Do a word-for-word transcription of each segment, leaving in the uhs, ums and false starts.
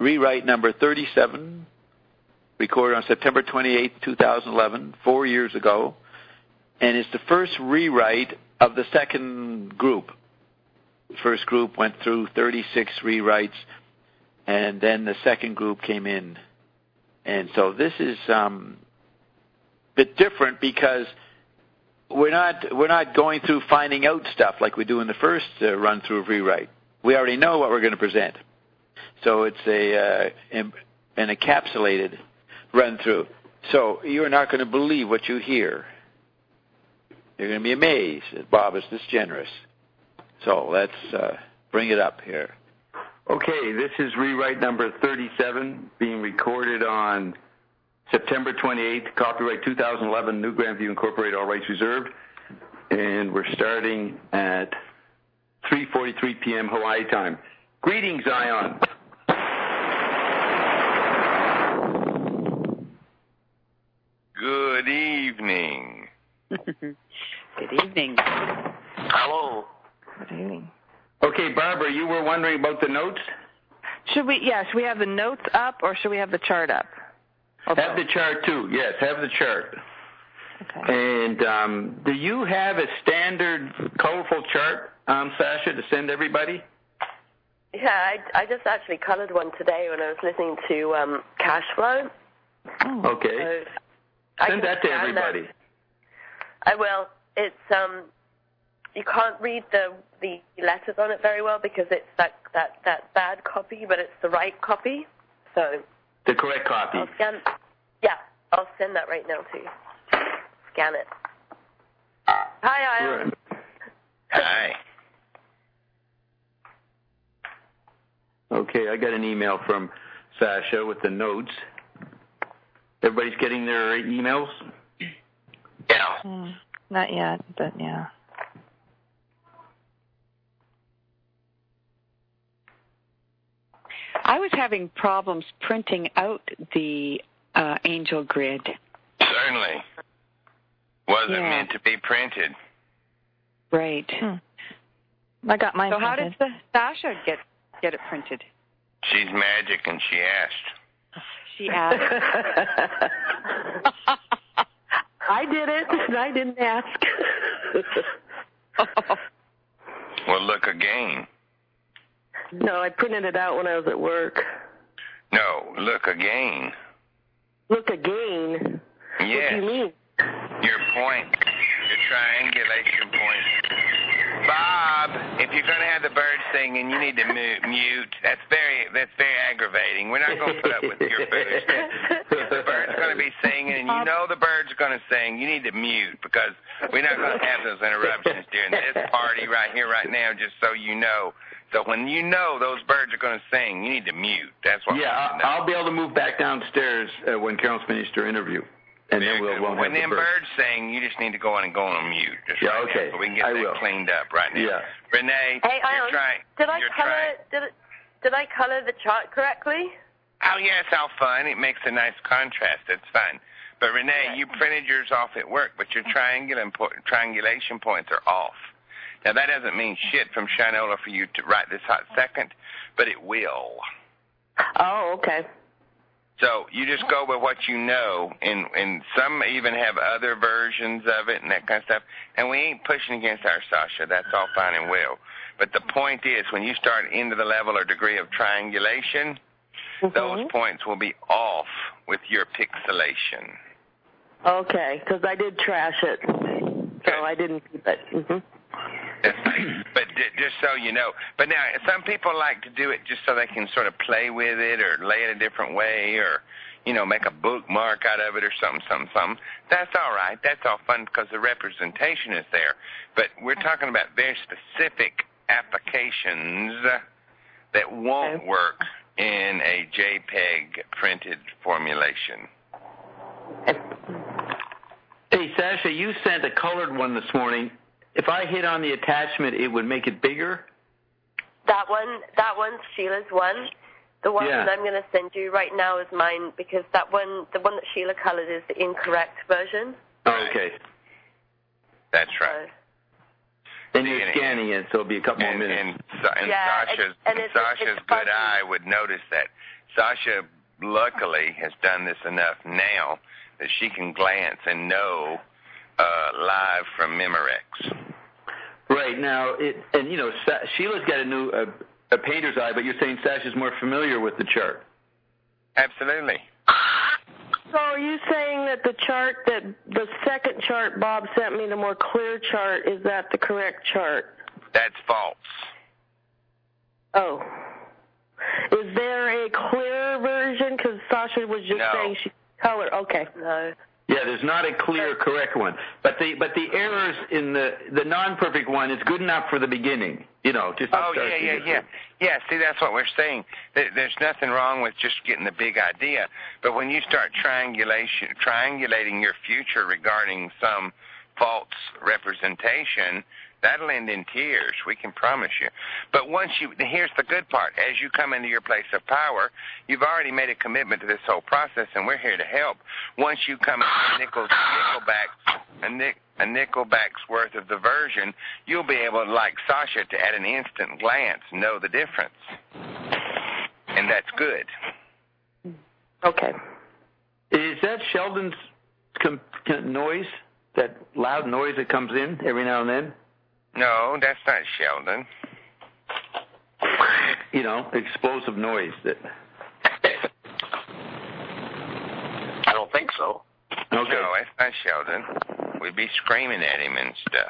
rewrite number thirty-seven, recorded on September twenty-eighth, two thousand eleven, four years ago. And it's the first rewrite of the second group. The first group went through thirty-six rewrites, and then the second group came in. And so this is um, a bit different because we're not we're not going through finding out stuff like we do in the first uh, run through of rewrite. We already know what we're going to present. So it's a uh, an encapsulated run through. So you're not going to believe what you hear. You're going to be amazed that Bob is this generous. So let's uh, bring it up here. Okay, this is rewrite number thirty-seven, being recorded on September twenty-eighth, copyright two thousand eleven, New Grandview Incorporated, all rights reserved. And we're starting at three forty-three p.m. Hawaii time. Greetings, Zion. Good evening. Good evening. Hello. Good evening. Okay, Barbara, you were wondering about the notes? Should we, yeah, should we have the notes up or should we have the chart up? Or have both? the chart too, yes, have the chart. Okay. And um, do you have a standard colorful chart, um, Sasha, to send everybody? Yeah, I, I just actually colored one today when I was listening to um, Cash Flow. Oh. Okay. So send that to everybody. That. I will. It's um, you can't read the the letters on it very well because it's that that that bad copy, but it's the right copy. So the correct copy. I'll scan. Yeah, I'll send that right now to you. Scan it. Hi, Ian. Hi. Okay, I got an email from Sasha with the notes. Everybody's getting their emails? Yeah. Mm, not yet, but yeah. I was having problems printing out the uh, angel grid. Certainly. Wasn't Yeah. meant to be printed. Right. Hmm. I got mine So how printed. did the Sasha get get it printed? She's magic, and she asked. She asked. I did it, and I didn't ask. Well, look again. No, I printed it out when I was at work. No, look again. Look again? Yes. What do you mean? Your point, your triangulation point. Bob, if you're going to have the bird singing, you need to mute. mute. That's very that's very aggravating. We're not going to put up with your foolishness. If the bird's going to be singing and you know the bird's going to sing, you need to mute because we're not going to have those interruptions during this party right here, right now, just so you know. So when you know those birds are going to sing, you need to mute. That's what. Yeah, I'll, I'll be able to move back downstairs uh, when Carol's finished her interview. And then we'll, we'll when have them the birds. birds sing, you just need to go in and go on mute. Just Yeah, right okay. Now, so we can get I that will. cleaned up right now. Yeah. Renee, Hey, you're Ion, trying. did I you're color trying. did it, did I color the chart correctly? Oh, yeah, it's all fun. It makes a nice contrast. It's fun. But, Renee, Okay. you printed yours off at work, but your triangulation, po- triangulation points are off. Now, that doesn't mean shit from Shinola for you to write this hot second, but it will. Oh, okay. So you just go with what you know, and, and some even have other versions of it and that kind of stuff. And we ain't pushing against our Sasha. That's all fine and well. But the point is, when you start into the level or degree of triangulation, Mm-hmm. those points will be off with your pixelation. Okay, because I did trash it, so I didn't keep it. Mm-hmm. That's nice. But d- just so you know. But now, some people like to do it just so they can sort of play with it or lay it a different way or, you know, make a bookmark out of it or something, something, something. That's all right. That's all fun because the representation is there. But we're talking about very specific applications that won't Okay. work in a JPEG printed formulation. Hey, Sasha, you sent a colored one this morning. If I hit on the attachment, it would make it bigger? That one, that one's Sheila's one. The one Yeah. that I'm going to send you right now is mine because that one, the one that Sheila colored is the incorrect version. Oh, okay. That's right. And you're scanning it, so it'll be a couple and, more minutes. And, and Yeah, Sasha's, and- and it's- Sasha's it's good fuzzy. eye would notice that. Sasha, luckily, has done this enough now that she can glance and know uh, live from Memorex. Right, now, it, and you know, Sa- Sheila's got a new uh, a painter's eye, but you're saying Sasha's more familiar with the chart. Absolutely. So are you saying that the chart, that the second chart Bob sent me, the more clear chart, is that the correct chart? That's false. Oh. Is there a clearer version? Because Sasha was just No. saying she color. Okay. No. Yeah, there's not a clear, correct one. But the but the errors in the the non-perfect one is good enough for the beginning. You know, just to Oh, start yeah, to yeah, get yeah. through. Yeah, see, that's what we're saying. There- There's nothing wrong with just getting the big idea. But when you start triangulation, triangulating your future regarding some false representation, that'll end in tears, we can promise you. But once you, here's the good part. As you come into your place of power, you've already made a commitment to this whole process, and we're here to help. Once you come into nickel, nickelback, a, nick, a nickelback's worth of the version, you'll be able, like Sasha, to at an instant glance know the difference. And that's good. Okay. Is that Sheldon's com- com- noise, that loud noise that comes in every now and then? No, that's not Sheldon. You know, explosive noise. That. I don't think so. Okay. No, that's not Sheldon. We'd be screaming at him and stuff.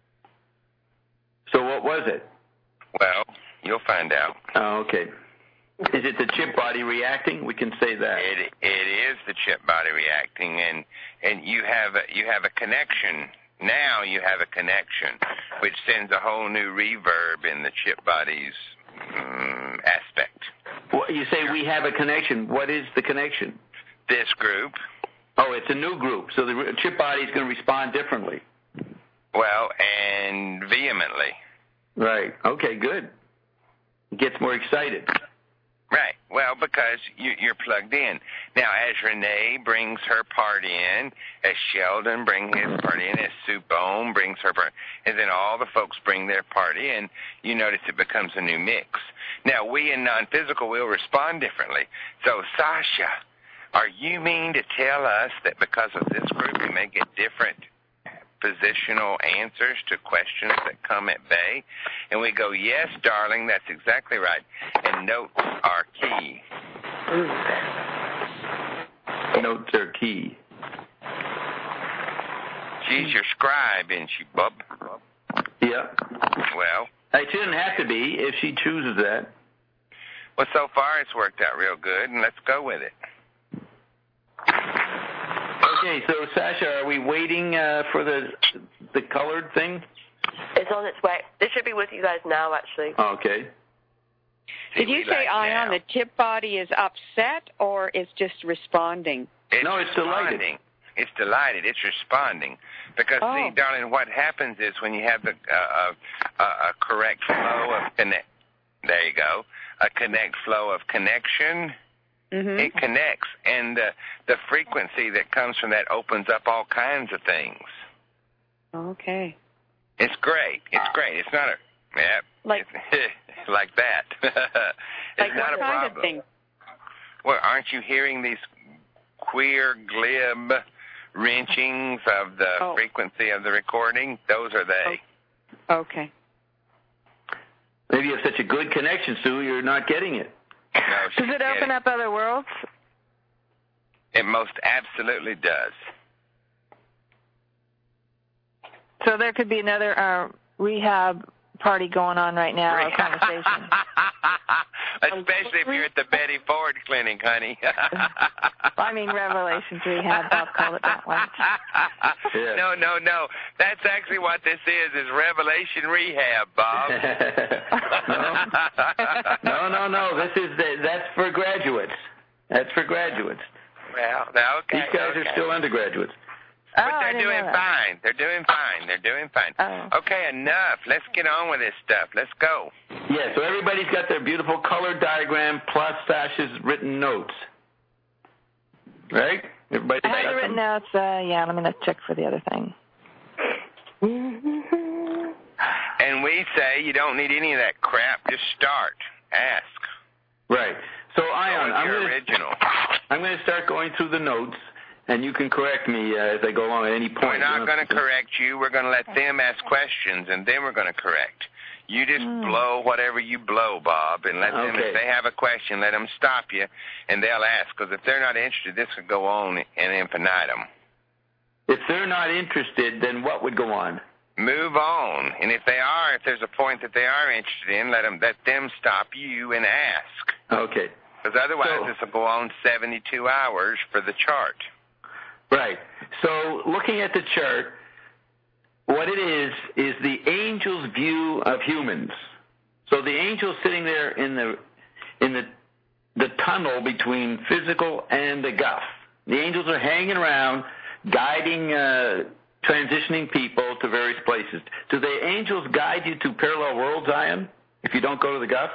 So what was it? Well, you'll find out. Oh, okay. Is it the chip body reacting? We can say that. It it is the chip body reacting, and and you have a, you have a connection. Now you have a connection, which sends a whole new reverb in the chip body's um, aspect. Well, you say we have a connection. What is the connection? This group, Oh, it's a new group, so the re- chip body is going to respond differently. well, and vehemently. Right. Okay, good. It gets more excited. Right. Well, because you, you're plugged in. Now, as Renee brings her part in, as Sheldon brings his part in, as Sue Bohm brings her part, and then all the folks bring their part in, you notice it becomes a new mix. Now, we in non-physical will respond differently. So, Sasha, are you mean to tell us that because of this group we may get different positional answers to questions that come at bay? And we go, yes, darling, that's exactly right. And notes are key. Notes are key. She's your scribe, isn't she, bub? Yeah. Well, It shouldn't have to be if she chooses that. well, so far it's worked out real good, and let's go with it. Okay, so Sasha, are we waiting uh, for the the colored thing? It's on its way. It should be with you guys now, actually. Okay. See, Did you we say, like Ion, now. the chip body is upset or is just responding? It's No, it's delighted. responding. It's delighted. It's responding. Because, Oh. see, darling, what happens is when you have the uh, a, a correct flow of connect, there you go, a connect flow of connection, Mm-hmm. it connects. And the, the frequency that comes from that opens up all kinds of things. Okay. It's great. It's great. It's not a, yeah, Like- it's, like that. it's Like not what a kind problem. of thing? Well, aren't you hearing these queer, glib wrenchings of the Oh. frequency of the recording? Those are they. Okay. Maybe you have such a good connection, Sue, you're not getting it. No, Does she's it open kidding. up other worlds? It most absolutely does. So there could be another uh, rehab party going on right now, or conversation. Especially if you're at the Betty Ford Clinic, honey. I mean Revelations Rehab, Bob called it that once. Yeah. No, no, no. That's actually what this is, is Revelation Rehab, Bob. no, no, no. This is the, that's for graduates. That's for graduates. Well, now, okay. These guys okay. are still undergraduates. But Oh, I they're didn't doing know that. fine. They're doing fine. They're doing fine. Oh. Okay, enough. Let's get on with this stuff. Let's go. Yeah, so everybody's got their beautiful colored diagram plus Sasha's written notes. Right? Everybody I have got the written them? notes. Uh, yeah, let me check for the other thing. And we say you don't need any of that crap. Just start. Ask. Right. So, Ion, I'm your going original. I'm going to start going through the notes, and you can correct me uh, as I go along at any point. We're not going to correct you. We're going to let them ask questions, and then we're going to correct. You just mm. blow whatever you blow, Bob, and let them, okay. if they have a question, let them stop you, and they'll ask. Because if they're not interested, this could go on in infinitum. If they're not interested, then what would go on? Move on. And if they are, if there's a point that they are interested in, let them, let them stop you and ask. Okay. Because otherwise so, this will go on seventy-two hours for the chart. Right. So looking at the chart, what it is is the angel's view of humans. So the angel's sitting there in the in the the tunnel between physical and the guff. The angels are hanging around, guiding uh, transitioning people to various places. Do the angels guide you to parallel worlds, Ian, if you don't go to the guff?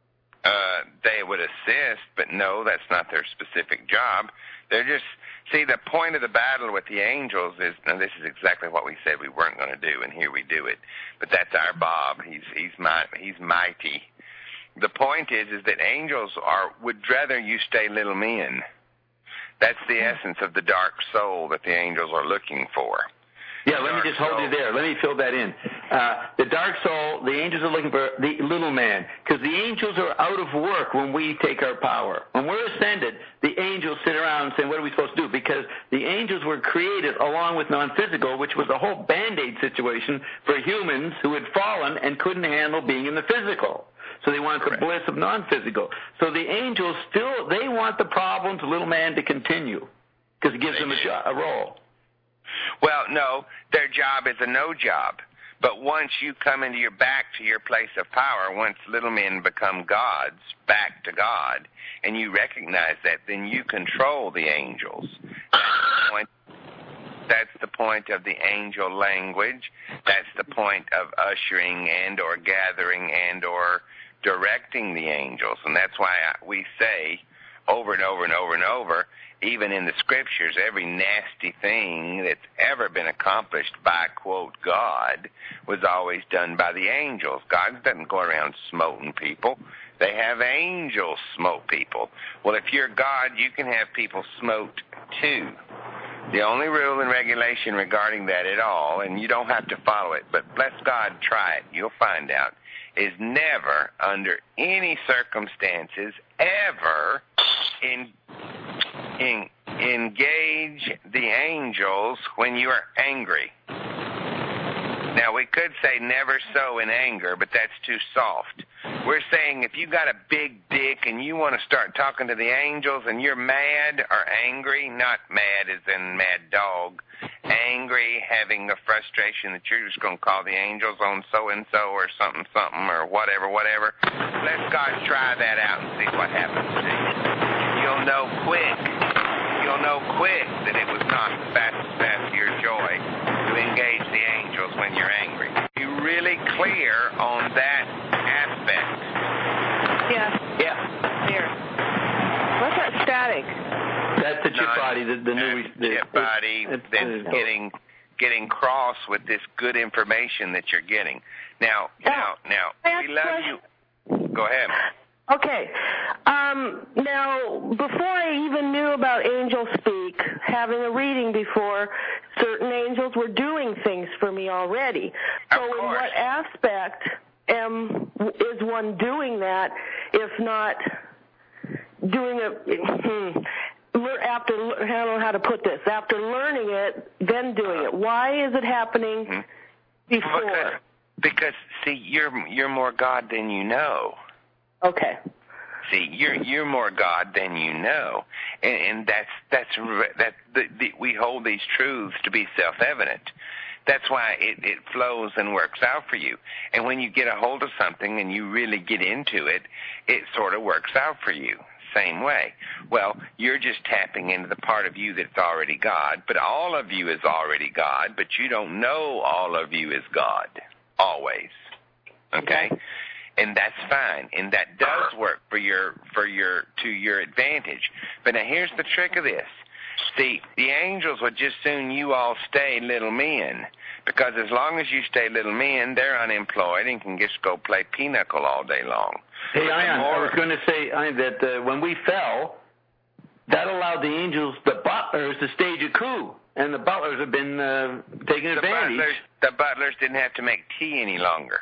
Uh, they would assist, but no, that's not their specific job. They're just, see, the point of the battle with the angels is, and this is exactly what we said we weren't going to do, and here we do it. But that's our Bob. He's he's my, he's mighty. The point is, is that angels are would rather you stay little men. That's the essence of the dark soul that the angels are looking for. Yeah, let me just hold you there. Let me fill that in. Uh, the dark soul, the angels are looking for the little man, because the angels are out of work when we take our power. When we're ascended, the angels sit around saying, what are we supposed to do? Because the angels were created along with non-physical, which was a whole Band-Aid situation for humans who had fallen and couldn't handle being in the physical. So they wanted the Correct. bliss of non-physical. So the angels still, they want the problems, little man, to continue, because it gives them a, jo- a role. Well, no, their job is a no job. But once you come into your back to your place of power, once little men become gods, back to God, and you recognize that, then you control the angels. That's the point, that's the point of the angel language. That's the point of ushering and or gathering and or directing the angels. And that's why we say over and over and over and over, even in the scriptures, every nasty thing that's ever been accomplished by, quote, God, was always done by the angels. God doesn't go around smoting people. They have angels smote people. Well, if you're God, you can have people smote too. The only rule and regulation regarding that at all, and you don't have to follow it, but bless God, try it, you'll find out, is never, under any circumstances, ever in In, engage the angels when you are angry. Now, we could say never so in anger, but that's too soft. We're saying if you got a big dick and you want to start talking to the angels and you're mad or angry, not mad as in mad dog, angry, having a frustration that you're just going to call the angels on so-and-so or something-something or whatever, whatever, let God try that out and see what happens to you. You'll know quick. You'll know quick that it was not the fastest path to your joy to engage the angels when you're angry. Be really clear on that aspect. Yeah. Yeah. Clear. What's that static? That's the chip Not, body, the, the new the chip body it's, that's it's, getting getting cross with this good information that you're getting. Now, now, now, we love you. Go ahead. Okay. Um, now, before I even knew about Angel Speak, having a reading before, certain angels were doing things for me already. So in what aspect am, is one doing that, if not doing it, hmm, after, I don't know how to put this, after learning it, then doing it? Why is it happening mm-hmm. before? Because, because, see, you're you're more God than you know. Okay. See, you're you're more God than you know, and, and that's that's that the, the, we hold these truths to be self-evident. That's why it, it flows and works out for you. And when you get a hold of something and you really get into it, it sort of works out for you. Same way. Well, you're just tapping into the part of you that's already God, but all of you is already God, but you don't know all of you is God always. Okay? And that's fine, and that does work for your for your to your advantage. But now here's the trick of this: See, the angels would just soon you all stay little men, because as long as you stay little men, they're unemployed and can just go play pinochle all day long. Hey, Ion, I was going to say Ion, that uh, when we fell, that allowed the angels, the butlers, to stage a coup, and the butlers have been uh, taking the advantage. Butlers, the butlers didn't have to make tea any longer.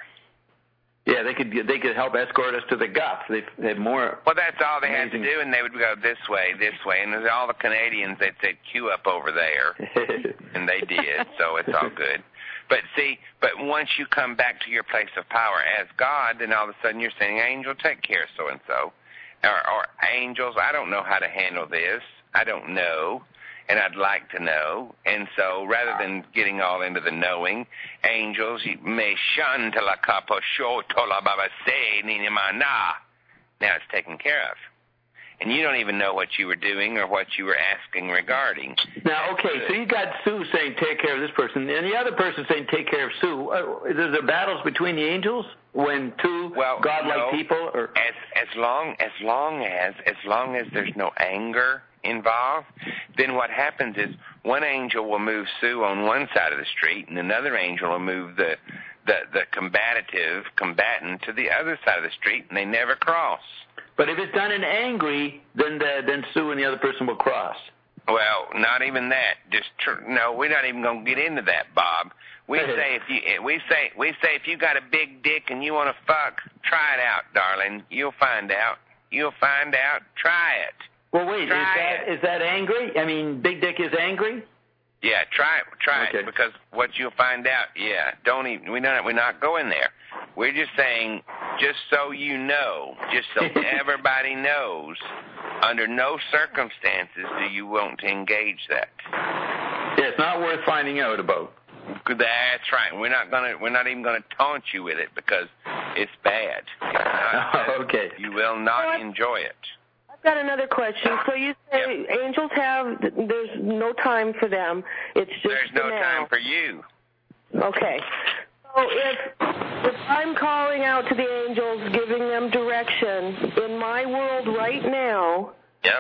Yeah, they could they could help escort us to the guts. They had more. Well, that's all they amazing. had to do, and they would go this way, this way, and there's all the Canadians, they'd say, queue up over there, and they did, so it's all good. But see, but once you come back to your place of power as God, then all of a sudden you're saying, angel, take care of so-and-so. Or, or angels, I don't know how to handle this. I don't know, and I'd like to know. And so rather than getting all into the knowing, angels, me shanta la kapo sho tola baba se ni mana. Now it's taken care of. And you don't even know what you were doing or what you were asking regarding. Now, okay, so you got Sue saying, take care of this person, and the other person saying, take care of Sue. Uh, is there battles between the angels when two well, godlike no, people? Or? As, as, long, as, long as, as long as there's no anger involved, then what happens is one angel will move Sue on one side of the street, and another angel will move the, the, the combative combatant to the other side of the street, and they never cross. But if it's done in angry, then the, then Sue and the other person will cross. Well, not even that. Just tr- no, we're not even going to get into that, Bob. We say if you we say we say if you got a big dick and you want to fuck, try it out, darling. You'll find out. You'll find out. Try it. Well, wait. Try is that it. is that angry? I mean, big dick is angry. Yeah, try it. Try okay. it because what you'll find out. Yeah, don't even. We not. We're not going there. We're just saying, just so you know, just so everybody knows, under no circumstances do you want to engage that. Yeah, it's not worth finding out about. That's right. We're not gonna. We're not even gonna taunt you with it because it's bad. It's not, okay. You will not enjoy it. I've got another question. So you say yep. angels have, there's no time for them. It's just There's no now. time for you. Okay. So if if I'm calling out to the angels, giving them direction in my world right now, yep.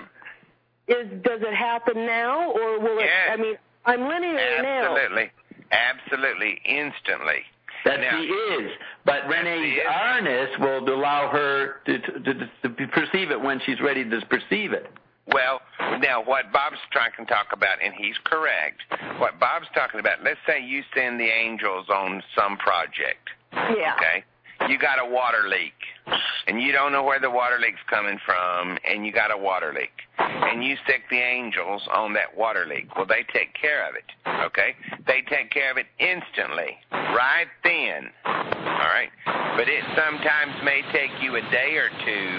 is does it happen now or will yes. it? I mean, I'm linear Absolutely. now. Absolutely, absolutely, instantly. That's now, the is, but Renee's awareness will allow her to, to, to, to perceive it when she's ready to perceive it. Well, now what Bob's trying to talk about, and he's correct, what Bob's talking about, let's say you send the angels on some project. Yeah. Okay? You got a water leak, and you don't know where the water leak's coming from, and you got a water leak. And you stick the angels on that water leak. Well, they take care of it, okay? They take care of it instantly, right then, all right? But it sometimes may take you a day or two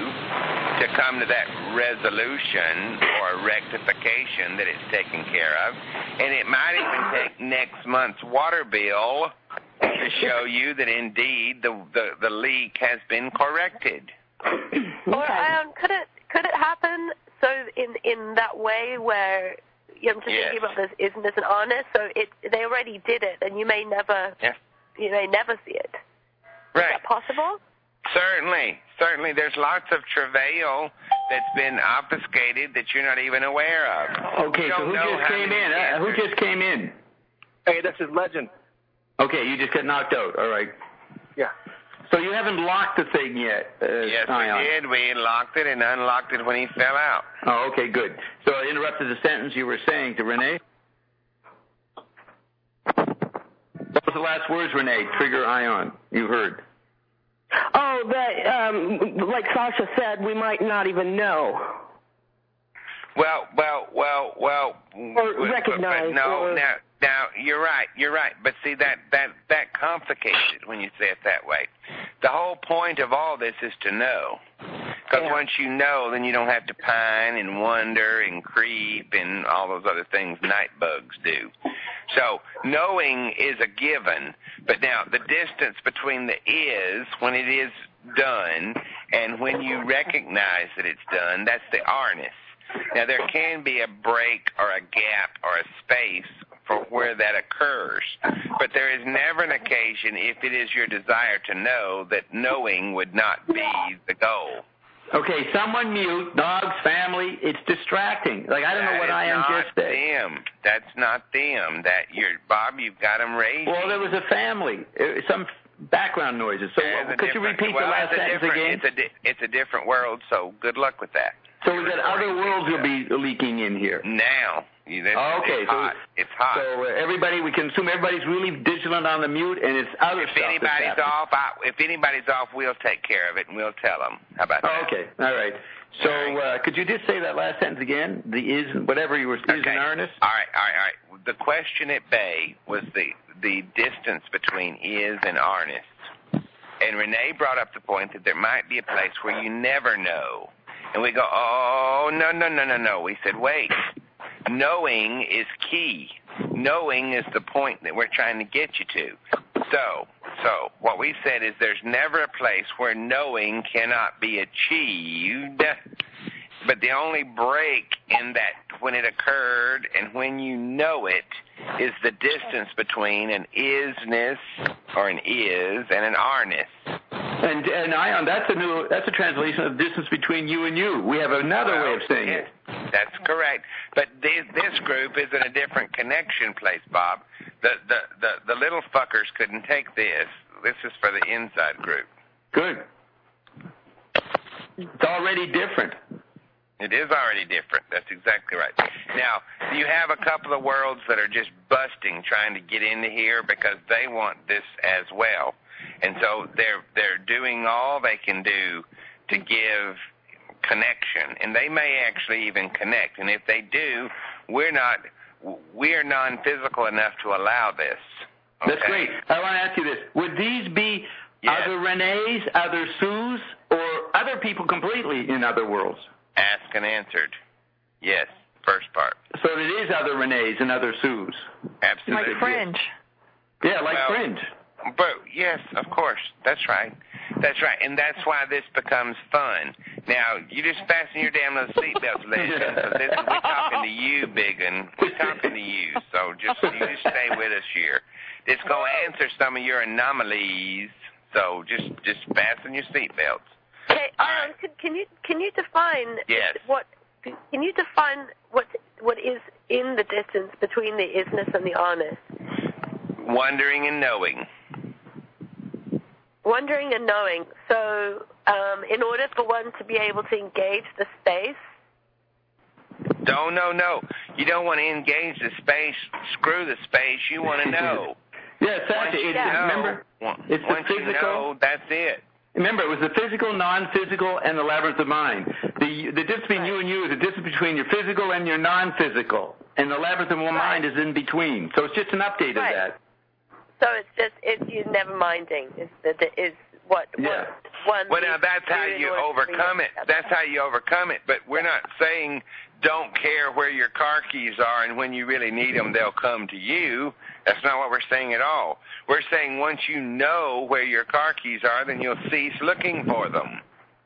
to come to that resolution or rectification that it's taken care of. And it might even take next month's water bill to show you that indeed the the, the leak has been corrected. Or um, could it could it happen so in in that way where you know, I'm just yes. thinking about this, isn't this an honest? So it they already did it, and you may never yes. you may never see it. Right. Is that possible? Certainly, certainly. There's lots of travail that's been obfuscated that you're not even aware of. Okay, so who just came in? Uh, who just came in? Hey, this is Legend. Okay, you just got knocked out. All right. Yeah. So you haven't locked the thing yet? Uh, yes, Ion. we did. We locked it and unlocked it when he fell out. Oh, okay, good. So I interrupted the sentence you were saying to Renee. What was the last words, Renee? Trigger Ion. You heard. Oh, that, um, like Sasha said, we might not even know. Well, well, well, well. Or recognize. But, but no, or... now, now, you're right, you're right. But see, that, that, that complicates it when you say it that way. The whole point of all this is to know. Because yeah. once you know, then you don't have to pine and wonder and creep and all those other things night bugs do. So knowing is a given, but now the distance between the is, when it is done, and when you recognize that it's done, that's the are-ness. Now there can be a break or a gap or a space for where that occurs, but there is never an occasion, if it is your desire to know, that knowing would not be the goal. Okay, someone mute, dogs, family, it's distracting. Like, I don't that know what I am just That's saying. not them. That's not them. That you're, Bob, you've got them raised. Well, there was a family, uh, some background noises. So uh, could you repeat well, the last sentence again? It's a, di- it's a different world, so good luck with that. So we got other worlds will be leaking in here. Now. You, this, oh, okay, it's so hot. It's hot. So uh, everybody, we can assume everybody's really vigilant on the mute, and it's other if stuff. Anybody's that's off, I, if anybody's off, we'll take care of it, and we'll tell them. How about oh, that? Okay, all right. So uh, could you just say that last sentence again? The is, whatever you were, okay. is in earnest? All right, all right, all right. The question at bay was the, the distance between is and arnest. And Renee brought up the point that there might be a place where you never know. And we go, oh, no, no, no, no, no. We said, wait. Knowing is key. Knowing is the point that we're trying to get you to. So, so what we said is there's never a place where knowing cannot be achieved, but the only break in that when it occurred and when you know it is the distance between an isness or an is and an arness. And and Ion, that's a new that's a translation of the distance between you and you. We have another well, way of saying yeah, it. That's correct. But this, this group is in a different connection place, Bob. The, the the the little fuckers couldn't take this. This is for the inside group. Good. It's already different. It is already different. That's exactly right. Now, you have a couple of worlds that are just busting, trying to get into here because they want this as well. And so they're they're doing all they can do to give connection, and they may actually even connect. And if they do, we're not we're non-physical enough to allow this. Okay? That's great. I want to ask you this: would these be yes. other Renees, other Sues, or other people completely in other worlds? Asked and answered. Yes, first part. So it is other Renees and other Sues. Absolutely. Like Fringe. Yeah, like well, Fringe. But yes, of course, that's right. That's right, and that's why this becomes fun. Now, you just fasten your damn little seatbelts, ladies, because this we're talking to you, biggin. We're talking to you, so just you just stay with us here. It's going to answer some of your anomalies, so just just fasten your seatbelts. Okay, um, can, can you can you define yes. what can you define what what is in the distance between the isness and the arness? Wondering and knowing. Wondering and knowing. So, um, in order for one to be able to engage the space. No, no, no. You don't want to engage the space. Screw the space. You want to know. Yeah, exactly. Once It's, you know, remember, it's once the physical. You know, that's it. Remember, it was the physical, non-physical, and the labyrinth of mind. The the difference between right. you and you is the difference between your physical and your non-physical, and the labyrinth of right. mind is in between. So it's just an update right. of that. So it's just it's you never minding is the is what yeah. what one. Well, now that's how you overcome it. That's how you overcome it. But we're not saying don't care where your car keys are, and when you really need them, they'll come to you. That's not what we're saying at all. We're saying once you know where your car keys are, then you'll cease looking for them.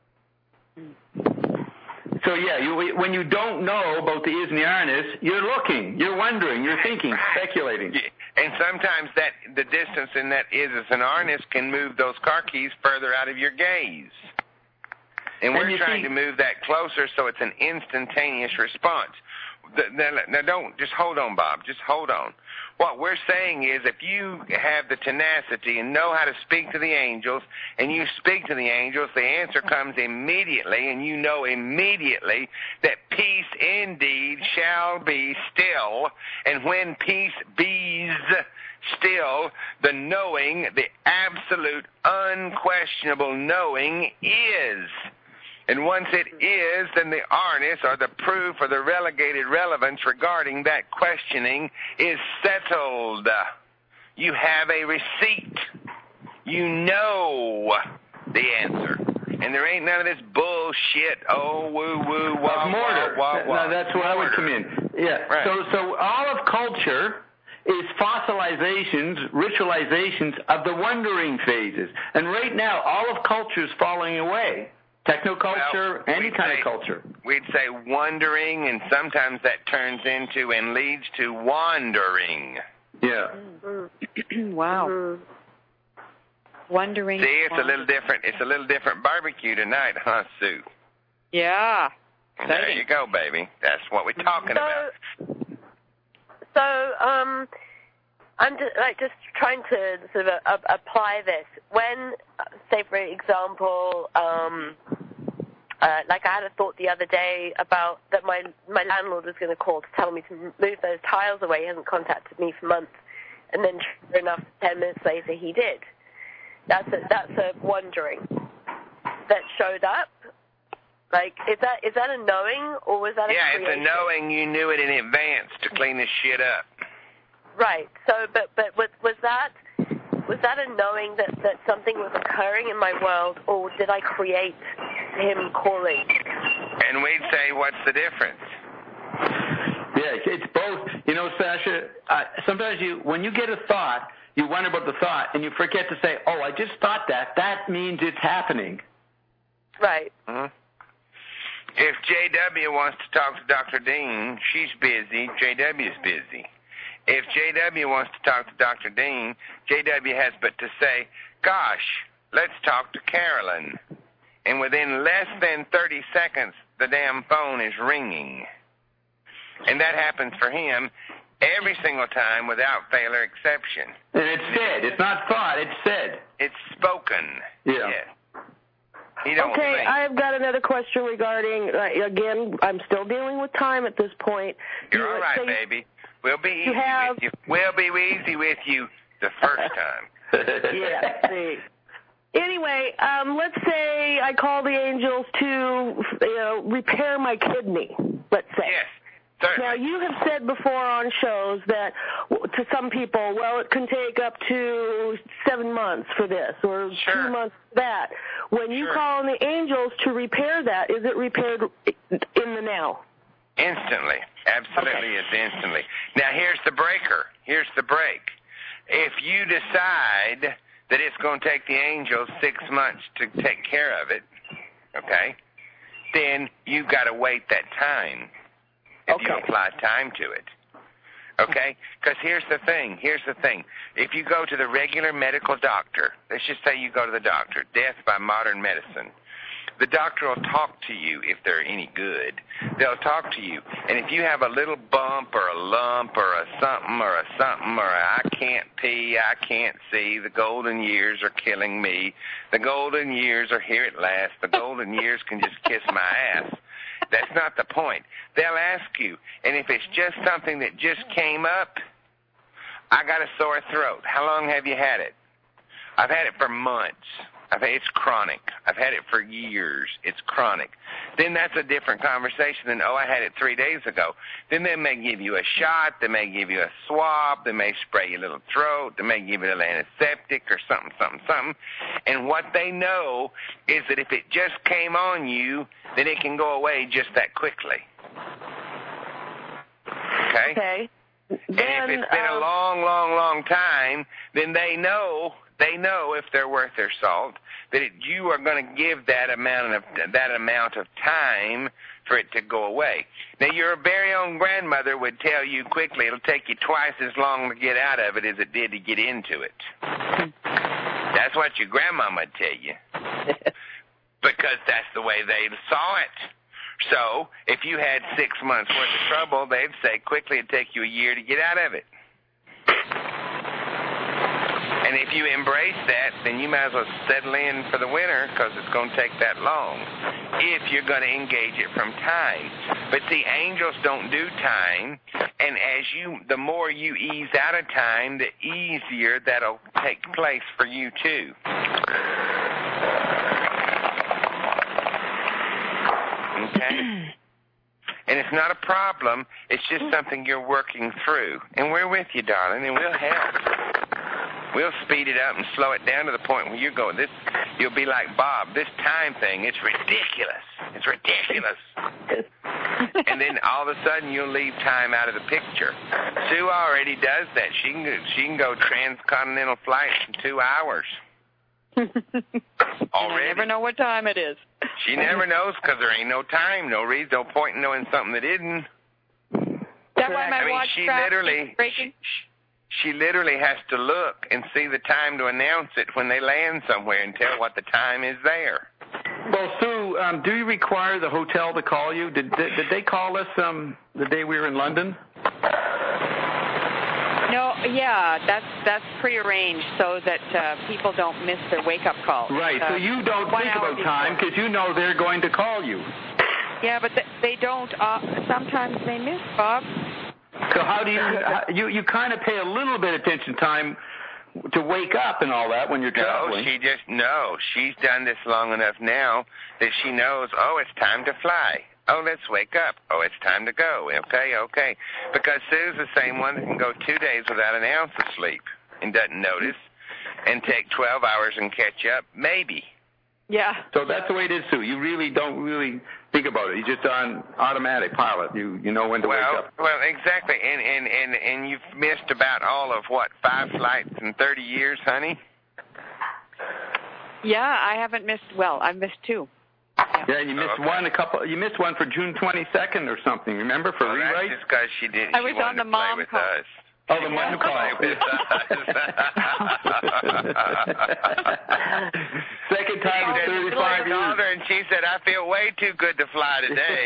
So, yeah, you, when you don't know about the is and the arness, you're looking, you're wondering, you're thinking, right. speculating. Yeah. And sometimes that the distance in that is and arness can move those car keys further out of your gaze. And we're and trying see, to move that closer so it's an instantaneous response. Now, don't, just hold on, Bob. Just hold on. What we're saying is if you have the tenacity and know how to speak to the angels, and you speak to the angels, the answer comes immediately, and you know immediately that peace indeed shall be still. And when peace bees still, the knowing, the absolute, unquestionable knowing is. And once it is, then the arness, or the proof, or the relegated relevance regarding that questioning is settled. You have a receipt. You know the answer. And there ain't none of this bullshit, oh, woo-woo, wah, mortar. wah, wah, wah. No, that's where I would come in. Yeah. Right. So, so all of culture is fossilizations, ritualizations of the wondering phases. And right now, all of culture is falling away. Technoculture, well, any kind say, of culture. We'd say wondering, and sometimes that turns into and leads to wandering. Yeah. Mm-hmm. Wow. Mm-hmm. Wondering. See, it's wandering. a little different. It's a little different barbecue tonight, huh, Sue? Yeah. There you go, baby. That's what we're talking so, about. So, um, I'm just, like just trying to sort of uh, apply this. When, say, for example, um, uh, like I had a thought the other day about that my my landlord was going to call to tell me to move those tiles away. He hasn't contacted me for months, and then sure enough, ten minutes later, he did. That's a, that's a wondering that showed up. Like, is that is that a knowing, or was that a Yeah, creation? it's a knowing. You knew it in advance to clean this shit up. Right. So, but but was was that was that a knowing that that something was occurring in my world, or did I create him calling? And we'd say, what's the difference? Yeah, it's both. You know, Sasha, uh, sometimes you, when you get a thought, you wonder about the thought, and you forget to say, oh, I just thought that. That means it's happening. Right. Mm-hmm. If J W wants to talk to Doctor Dean, she's busy. J W's busy. If J W wants to talk to Doctor Dean, J W has but to say, gosh, let's talk to Carolyn. And within less than thirty seconds, the damn phone is ringing. And that happens for him every single time without fail or exception. And it's said. It's not thought. It's said. It's spoken. Yeah. Yes. He don't okay, think. I've got another question regarding, uh, again, I'm still dealing with time at this point. You're you, all right, so baby. We'll be easy have, with you. We'll be easy with you the first time. Yeah, see. Anyway, um, let's say I call the angels to you know, repair my kidney, let's say. Yes. Certainly. Now, you have said before on shows that to some people, well, it can take up to seven months for this or sure. two months for that. When you sure. call on the angels to repair that, is it repaired in the now? Instantly. Absolutely, okay. It's instantly. Now, here's the breaker. Here's the break. If you decide that it's going to take the angels six months to take care of it, okay, then you've got to wait that time. If okay. you apply time to it. Okay? Because here's the thing. Here's the thing. If you go to the regular medical doctor, let's just say you go to the doctor, death by modern medicine, the doctor will talk to you if they're any good. They'll talk to you. And if you have a little bump or a lump or a something or a something or a I can't pee, I can't see, the golden years are killing me, the golden years are here at last, the golden years can just kiss my ass. That's not the point. They'll ask you, and if it's just something that just came up, I got a sore throat. How long have you had it? I've had it for months. I've had, it's chronic. I've had it for years. It's chronic. Then that's a different conversation than, oh, I had it three days ago. Then they may give you a shot. They may give you a swab. They may spray your little throat. They may give you a little antiseptic or something, something, something. And what they know is that if it just came on you, then it can go away just that quickly. Okay? Okay. And Then, if it's been uh, a long, long, long time, then they know, they know if they're worth their salt, that it, you are going to give that amount of that amount of time for it to go away. Now, your very own grandmother would tell you quickly it'll take you twice as long to get out of it as it did to get into it. That's what your grandmama would tell you, because that's the way they saw it. So, if you had six months worth of trouble, they'd say quickly it'd take you a year to get out of it. And if you embrace that, then you might as well settle in for the winter because it's going to take that long if you're going to engage it from time. But see, angels don't do time, and as you, the more you ease out of time, the easier that'll take place for you too. Okay? And it's not a problem. It's just something you're working through. And we're with you, darling, and we'll help. We'll speed it up and slow it down to the point where you're going, this, you'll be like Bob, this time thing, it's ridiculous. It's ridiculous. And then all of a sudden you'll leave time out of the picture. Sue already does that. She can go, she can go transcontinental flights in two hours. Already. I never know what time it is. She never knows because there ain't no time, no reason, no point in knowing something that isn't. That's why my I mean, watch she strap literally, keeps breaking. She, she literally has to look and see the time to announce it when they land somewhere and tell what the time is there. Well, Sue, Sue, um, do you require the hotel to call you? Did did, did they call us um, the day we were in London? No, yeah, that's that's prearranged so that uh, people don't miss their wake-up call. Right, uh, so you don't think about before. time because you know they're going to call you. Yeah, but th- they don't. Uh, sometimes they miss, Bob. So how do you, how, you, you kind of pay a little bit of attention time to wake up and all that when you're traveling. No, she just, no, she's done this long enough now that she knows, oh, it's time to fly. Oh, let's wake up. Oh, it's time to go. Okay, okay. Because Sue's the same one that can go two days without an ounce of sleep and doesn't notice and take twelve hours and catch up, maybe. Yeah. So that's the way it is, Sue. You really don't really think about it. You're just on automatic pilot. You you know when to well, wake up. Well, exactly. And, and, and, and you've missed about all of, what, five flights in thirty years, honey? Yeah, I haven't missed, well, I've missed two. Yeah, yeah you missed okay. one a couple. You missed one for June twenty-second or something. Remember for well, rewrite? That's just because she did. I she was wanted on the to play mom with call. us. Oh, the mom call. With us. Second time in thirty-five I years. called her and she said, "I feel way too good to fly today."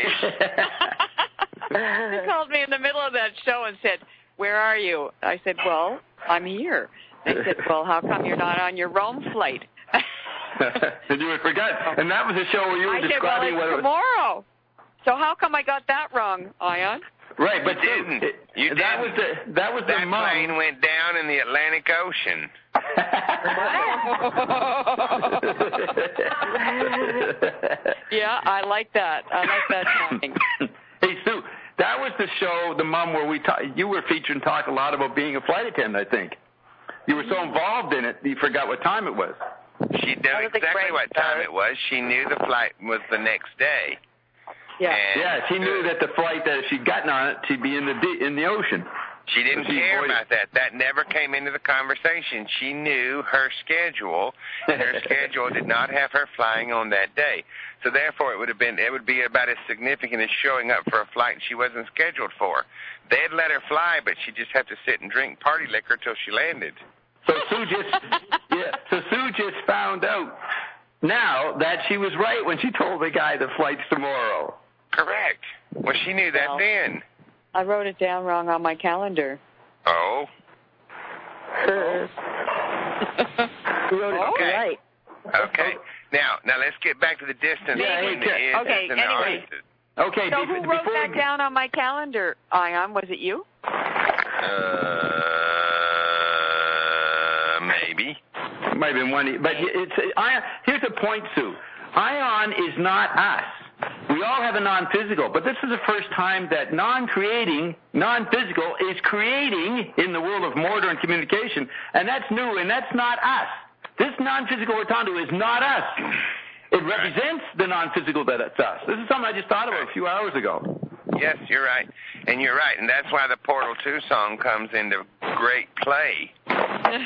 She called me in the middle of that show and said, "Where are you?" I said, "Well, I'm here." They said, "Well, how come you're not on your Rome flight?" And you had forgotten. And that was a show where you were I said, describing well, it's what it was. tomorrow. So how come I got that wrong, Ion? Right, but you didn't. It, You that didn't. was the that was that the mom. plane went down in the Atlantic Ocean. Yeah, I like that. I like that timing. Hey, Sue, that was the show, the mom, where we ta- you were featured and talked a lot about being a flight attendant, I think. You were so involved in it, you forgot what time it was. She knew exactly what time it was. She knew the flight was the next day. Yeah. And Yeah, she knew that the flight that if she'd gotten on it, she'd be in the de- in the ocean. She didn't She care avoided- about that. That never came into the conversation. She knew her schedule, and her schedule did not have her flying on that day. So therefore, it would have been it would be about as significant as showing up for a flight she wasn't scheduled for. They'd let her fly, but she'd just have to sit and drink party liquor till she landed. So Sue just yeah, so Sue just found out now that she was right when she told the guy the flight's tomorrow. Correct. Well, she knew that Well. then. I wrote it down wrong on my calendar. Oh. You wrote it Okay. right. Okay. Now, now let's get back to the distance Yeah, between hey, the is okay, and the anyway. artist. Okay, So be- who wrote before that down on my calendar, Ion? Was it you? Uh, maybe. It might have been one, but it's Ion. Here's the point, Sue. Ion is not us. We all have a non-physical, but this is the first time that non-creating, non-physical is creating in the world of modern communication, and that's new, and that's not us. This non-physical we're talking to is not us. It represents the non-physical that it's us. This is something I just thought about a few hours ago. Yes, you're right. And you're right, and that's why the Portal two song comes into great play. Yeah,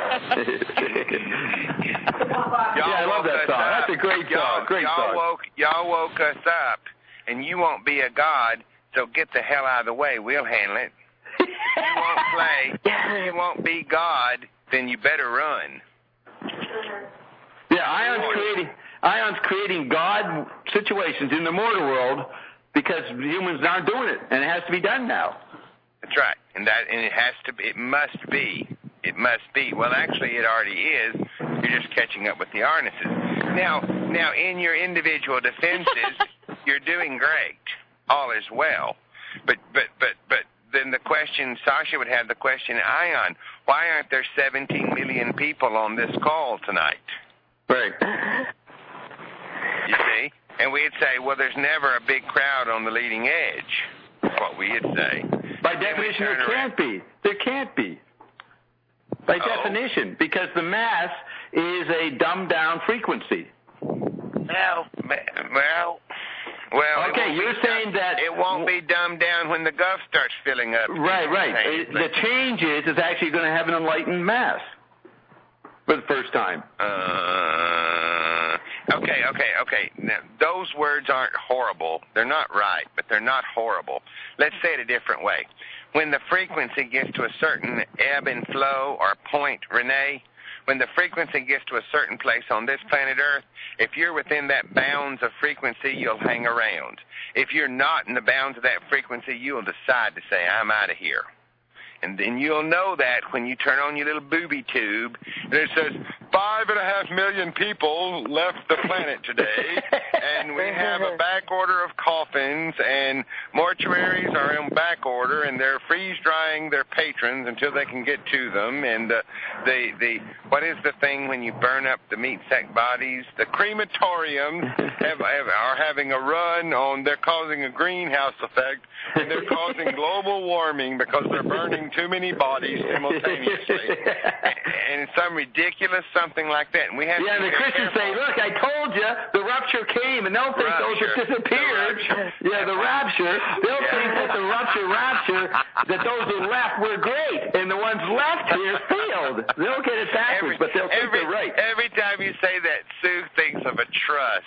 I love that song. That's a great song. Y'all, Great y'all song. Woke, y'all woke us up, and you won't be a god, so get the hell out of the way. We'll handle it. You won't play. You won't be God, then you better run. Yeah, Ion's creating Ion's creating God situations in the mortal world because humans aren't doing it, and it has to be done now. That's right, and that and it has to be. It must be. It must be. Well, actually, it already is. You're just catching up with the harnesses. Now, now, in your individual defenses, you're doing great. All is well. But, but, but, but. Then the question, Sasha would have the question, Ion, why aren't there seventeen million people on this call tonight? Right. You see? And we'd say, well, there's never a big crowd on the leading edge. That's what we'd say. By definition, there can't be. There can't be. By Oh. definition, because the mass is a dumbed-down frequency. Well, well, well. Okay, you're saying that it won't be dumbed down when the Gulf starts filling up. Right, right. It, the change is it's actually going to have an enlightened mass for the first time. Uh, okay, okay, okay. Now, those words aren't horrible. They're not right, but they're not horrible. Let's say it a different way. When the frequency gets to a certain ebb and flow or point, Renee, when the frequency gets to a certain place on this planet Earth, if you're within that bounds of frequency, you'll hang around. If you're not in the bounds of that frequency, you'll decide to say, I'm out of here. And then you'll know that when you turn on your little booby tube, and it says, five and a half million people left the planet today, and we have a back order of coffins, and mortuaries are in back order, and they're freeze-drying their patrons until they can get to them, and uh, the, the, what is the thing when you burn up the meat sack bodies? The crematoriums have, have, are having a run on, they're causing a greenhouse effect, and they're causing global warming because they're burning too many bodies simultaneously, and some ridiculous something like that. And we have yeah, to and the Christians say, "Look, I told you, the rapture came," and they'll think those have disappeared. The yeah, the rapture. They'll yeah. think that the rapture, rapture, that those who left were great, and the ones left here failed. They'll get it backwards, every, but they'll think every, they're right. Every time you say that, Sue thinks of a truss.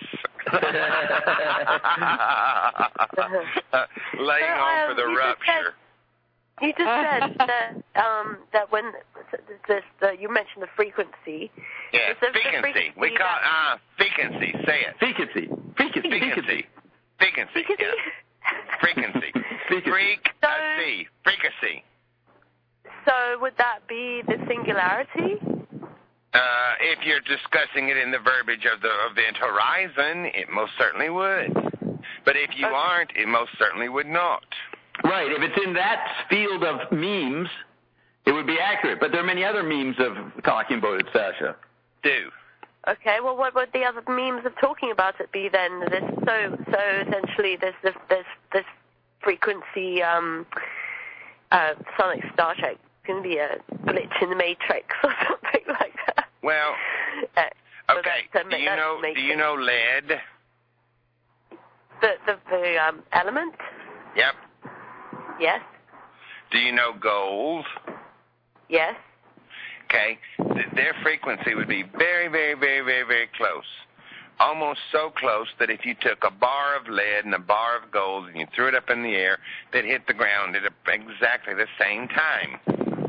Laying so, on um, for the rupture. You just said that um, that when this, the, you mentioned the frequency. Yes, the, frequency. The frequency we call it uh, frequency. Say it. Frequency. Frequency. Frequency. Frequency. Yeah. Frequency. Frequency. Frequency. So would that be the singularity? Uh, if you're discussing it in the verbiage of the event horizon, it most certainly would. But if you okay. aren't, it most certainly would not. Right. If it's in that field of memes, it would be accurate. But there are many other memes of talking about it, Sasha. Do. Okay. Well, what would the other memes of talking about it be then? This so so essentially, there's this this this frequency um, uh, Sonic Star Trek can be a glitch in the Matrix or something like that. Well. Uh, so okay. That, do you know? Do you know lead? The the the um, element. Yep. Yes. Do you know gold? Yes. Okay. Th- their frequency would be very, very, very, very, very close. Almost so close that if you took a bar of lead and a bar of gold and you threw it up in the air, they'd hit the ground at exactly the same time.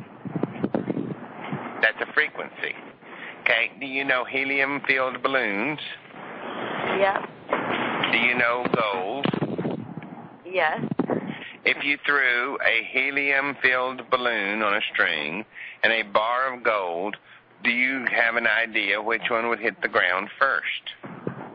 That's a frequency. Okay. Do you know helium-filled balloons? Yeah. Do you know gold? Yes. If you threw a helium-filled balloon on a string and a bar of gold, do you have an idea which one would hit the ground first?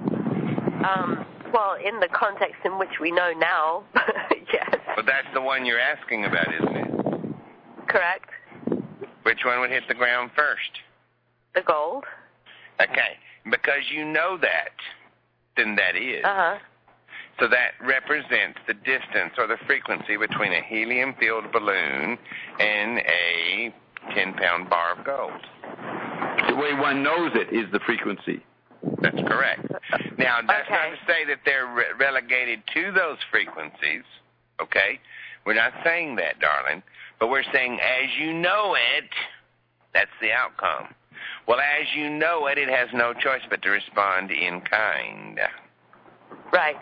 Um, well, in the context in which we know now, yes. But that's the one you're asking about, isn't it? Correct. Which one would hit the ground first? The gold. Okay. Because you know that, then that is. Uh-huh. So that represents the distance or the frequency between a helium-filled balloon and a ten-pound bar of gold. The way one knows it is the frequency. That's correct. Now, that's okay. not to say that they're re- relegated to those frequencies, okay? We're not saying that, darling. But we're saying as you know it, that's the outcome. Well, as you know it, it has no choice but to respond in kind. Right.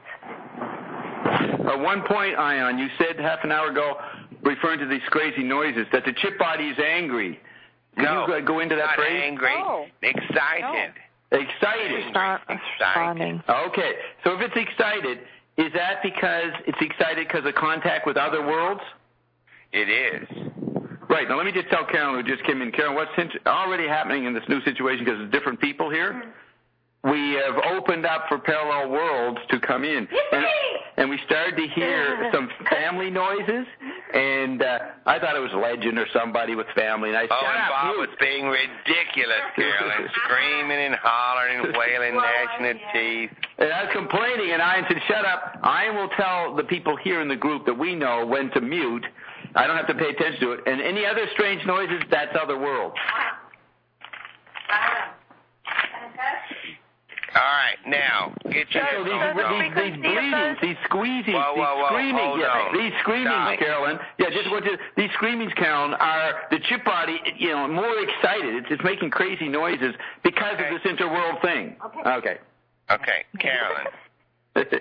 At one point, Ion, you said half an hour ago, referring to these crazy noises, that the chip body is angry. Can no, you go into that not phrase? angry. Oh. Excited. No. Excited. Excited. Okay. So if it's excited, is that because it's excited because of contact with other worlds? It is. Right. Now, let me just tell Carolyn, who just came in. Carolyn, what's already happening in this new situation because there's different people here? We have opened up for parallel worlds to come in. And, and we started to hear some family noises, and uh, I thought it was Legend or somebody with family. And I oh, and up, Bob mute. was being ridiculous, Carolyn, screaming and hollering and wailing, gnashing his teeth. And I was complaining, and Ian said, shut up. Ian will tell the people here in the group that we know when to mute. I don't have to pay attention to it. And any other strange noises, that's other worlds. All right, now, get your so these, these, these bleedings, these squeezing, whoa, whoa, whoa, these screaming, hold yeah, on. these screamings, Stop. Carolyn, yeah, just what you, these screamings, Carolyn, are the chip body, you know, more excited. It's, it's making crazy noises because okay. of this interworld thing. Okay. Okay. Okay, Carolyn.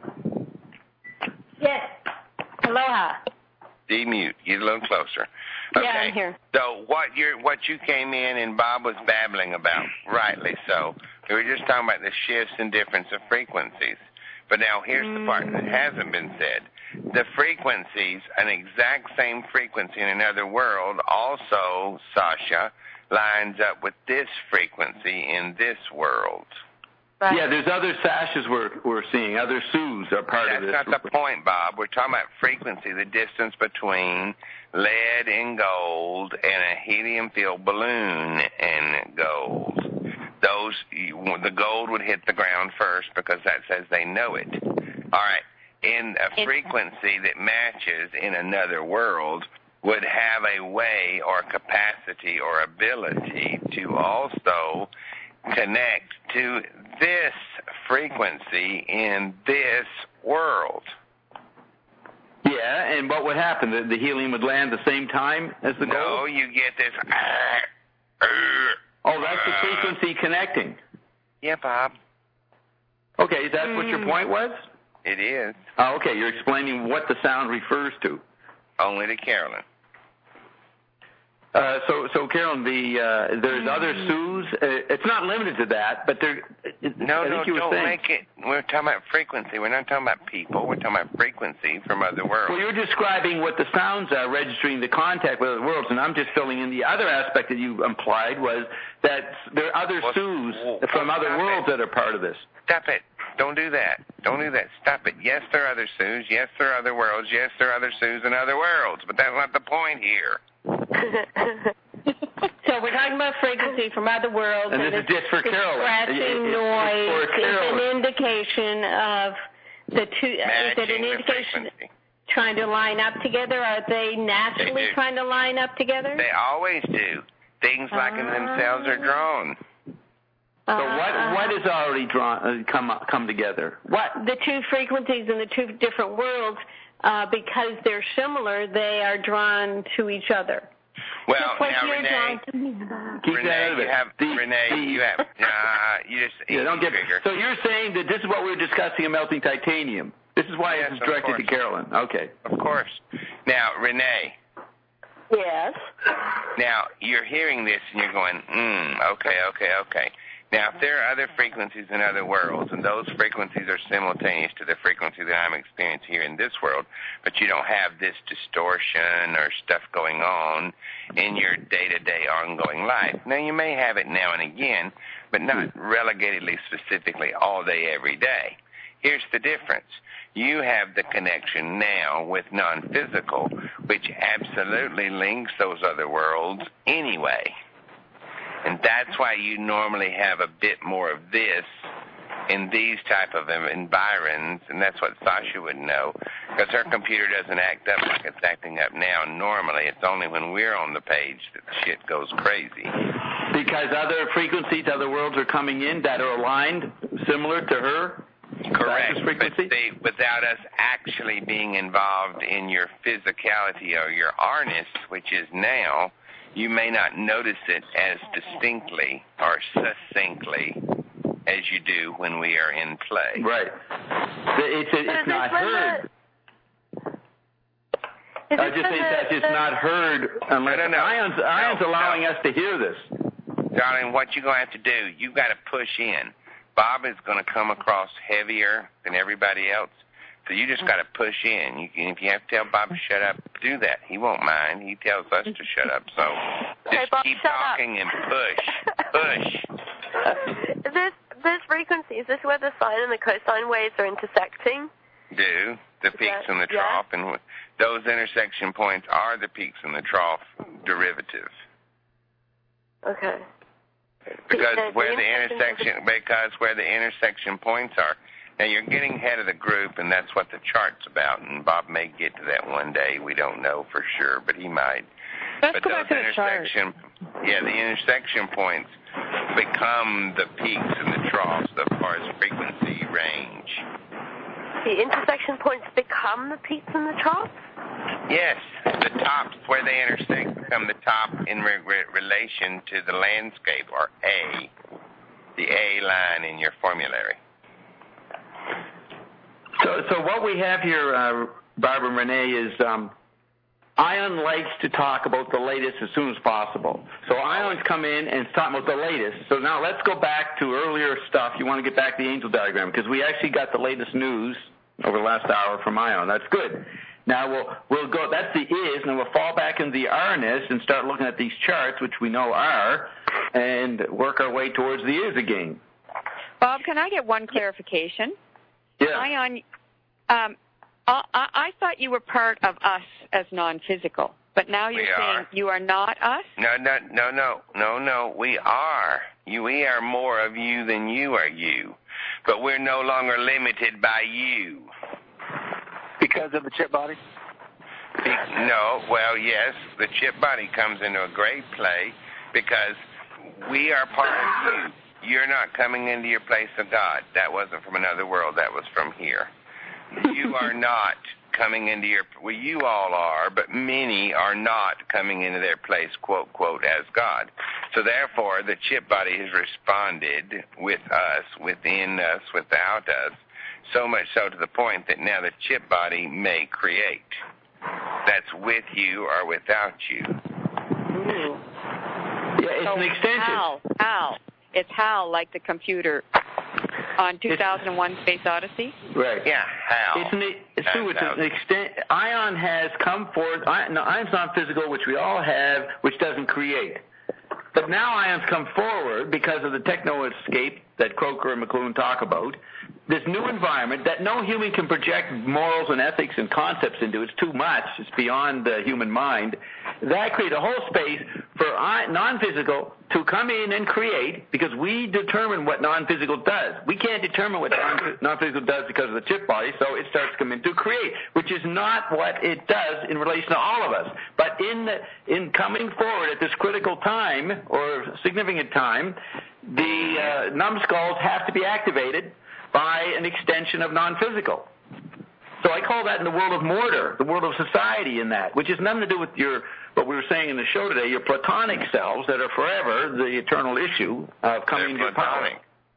Yes. Aloha. Demute. Get a little closer. Okay. Yeah, I'm here. So what you what you came in and Bob was babbling about, rightly so. We were just talking about the shifts and difference of frequencies. But now here's the part that hasn't been said. The frequencies, an exact same frequency in another world, also, Sasha, lines up with this frequency in this world. Right. Yeah, there's other Sashas we're, we're seeing. Other Sues are part That's of this. That's not the point, Bob. We're talking about frequency, the distance between lead and gold and a helium-filled balloon and gold. Those, the gold would hit the ground first because that says they know it. All right. In a frequency that matches in another world would have a way or capacity or ability to also connect to this frequency in this world. Yeah, and what would happen? The, the helium would land the same time as the gold? No, you get this. Uh, uh, oh, that's the frequency connecting. Yeah, Bob. Okay, that's mm. what your point was? It is. Oh, okay, you're explaining what the sound refers to. Only to Carolyn. Uh, so, so Carolyn, the uh, there's mm. other Sues. Uh, it's not limited to that, but there. No, I no, think you don't were saying. make it. We're talking about frequency. We're not talking about people. We're talking about frequency from other worlds. Well, you're describing what the sounds are, registering the contact with other worlds, and I'm just filling in the other aspect that you implied was that there are other well, Sues well, from well, other worlds it. that are part of this. Stop it. Don't do that. Don't do that. Stop it. Yes, there are other Sues. Yes, there are other worlds. Yes, there are other Sues in other worlds. But that's not the point here. So we're talking about frequency from other worlds. And, and this is just for Carolyn. Scratching noise is an indication of the two. Uh, is it an indication trying to line up together? Are they naturally they trying to line up together? They always do. Things like uh, in themselves are drawn. So what what is already drawn uh, come come together? What the two frequencies in the two different worlds, uh, because they're similar, they are drawn to each other. Well, like now Renee, Renee, you have the, Renee, the, you have uh, you just yeah, don't get. Trigger. So you're saying that this is what we we're discussing in melting titanium. This is why yes, it's directed to Carolyn. Okay. Of course. Now, Renee. Yes. Now you're hearing this and you're going, mm, okay, okay, okay. Now, if there are other frequencies in other worlds, and those frequencies are simultaneous to the frequency that I'm experiencing here in this world, but you don't have this distortion or stuff going on in your day-to-day ongoing life. Now, you may have it now and again, but not relatedly specifically all day, every day. Here's the difference. You have the connection now with non-physical, which absolutely links those other worlds anyway. And that's why you normally have a bit more of this in these type of environs, and that's what Sasha would know, because her computer doesn't act up like it's acting up now. Normally, it's only when we're on the page that shit goes crazy. Because other frequencies, other worlds are coming in that are aligned, similar to her? Correct, but they, without us actually being involved in your physicality or your R-ness, which is now, you may not notice it as distinctly or succinctly as you do when we are in play. Right. It's, it's, it's not heard. I was just saying that it's not heard unless no, no, no. Ion's, Ion's no, allowing no. us to hear this. Darling, what you're going to have to do, you've got to push in. Bob is going to come across heavier than everybody else. So you just got to push in. You can, if you have to tell Bob to shut up, do that. He won't mind. He tells us to shut up. So just hey, Bob, keep shut talking up. and push. Push. this this frequency, is this where the sine and the cosine waves are intersecting? Do. The peaks that, and the yeah. trough. And those intersection points are the peaks and the trough derivative. Okay. Because the, where the the intersection, because where the intersection points are. Now, you're getting ahead of the group, and that's what the chart's about, and Bob may get to that one day. We don't know for sure, but he might. Let's but go those back to the intersection, chart. yeah, the intersection points become the peaks and the troughs as far as frequency range. The intersection points become the peaks and the troughs? Yes, the tops where they intersect become the top in re- re- relation to the landscape, or A, the A line in your formulary. So, so what we have here, uh, Barbara and Renee, is um, Ion likes to talk about the latest as soon as possible. So Ion's come in and it's talking about the latest. So now let's go back to earlier stuff. You want to get back to the angel diagram because we actually got the latest news over the last hour from Ion. That's good. Now we'll we'll go. That's the is, and we'll fall back into the are-ness and start looking at these charts, which we know are, and work our way towards the is again. Bob, can I get one clarification? Yeah. Ion, um, I, I thought you were part of us as non-physical, but now you're we saying are. you are not us? No, no, no, no, no, no. We are. You, we are more of you than you are you, but we're no longer limited by you. Because of the chip body? No, well, yes, the chip body comes into a great play because we are part of you. You're not coming into your place of God. That wasn't from another world. That was from here. You are not coming into your, well, you all are, but many are not coming into their place, quote, quote, as God. So therefore, the chip body has responded with us, within us, without us, so much so to the point that now the chip body may create. That's with you or without you. Ooh. Yeah, it's so an extension. HAL, HAL. It's HAL, like the computer on two thousand one Space Odyssey? Right. Yeah, HAL. It's an, it's, Sue, it's an extent. Ion has come forth. Ion, no, Ion's non-physical, which we all have, which doesn't create. But now Ion's come forward because of the techno-escape that Croker and McLuhan talk about, this new environment that no human can project morals and ethics and concepts into. It's too much. It's beyond the human mind. That creates a whole space for non-physical to come in and create, because we determine what non-physical does. We can't determine what non-physical does because of the chip body, so it starts to come in to create, which is not what it does in relation to all of us. But in the, in coming forward at this critical time or significant time, the uh, numbskulls have to be activated by an extension of non-physical. So I call that in the world of mortar, the world of society in that, which has nothing to do with your, what we were saying in the show today, your platonic selves that are forever the eternal issue of coming to power.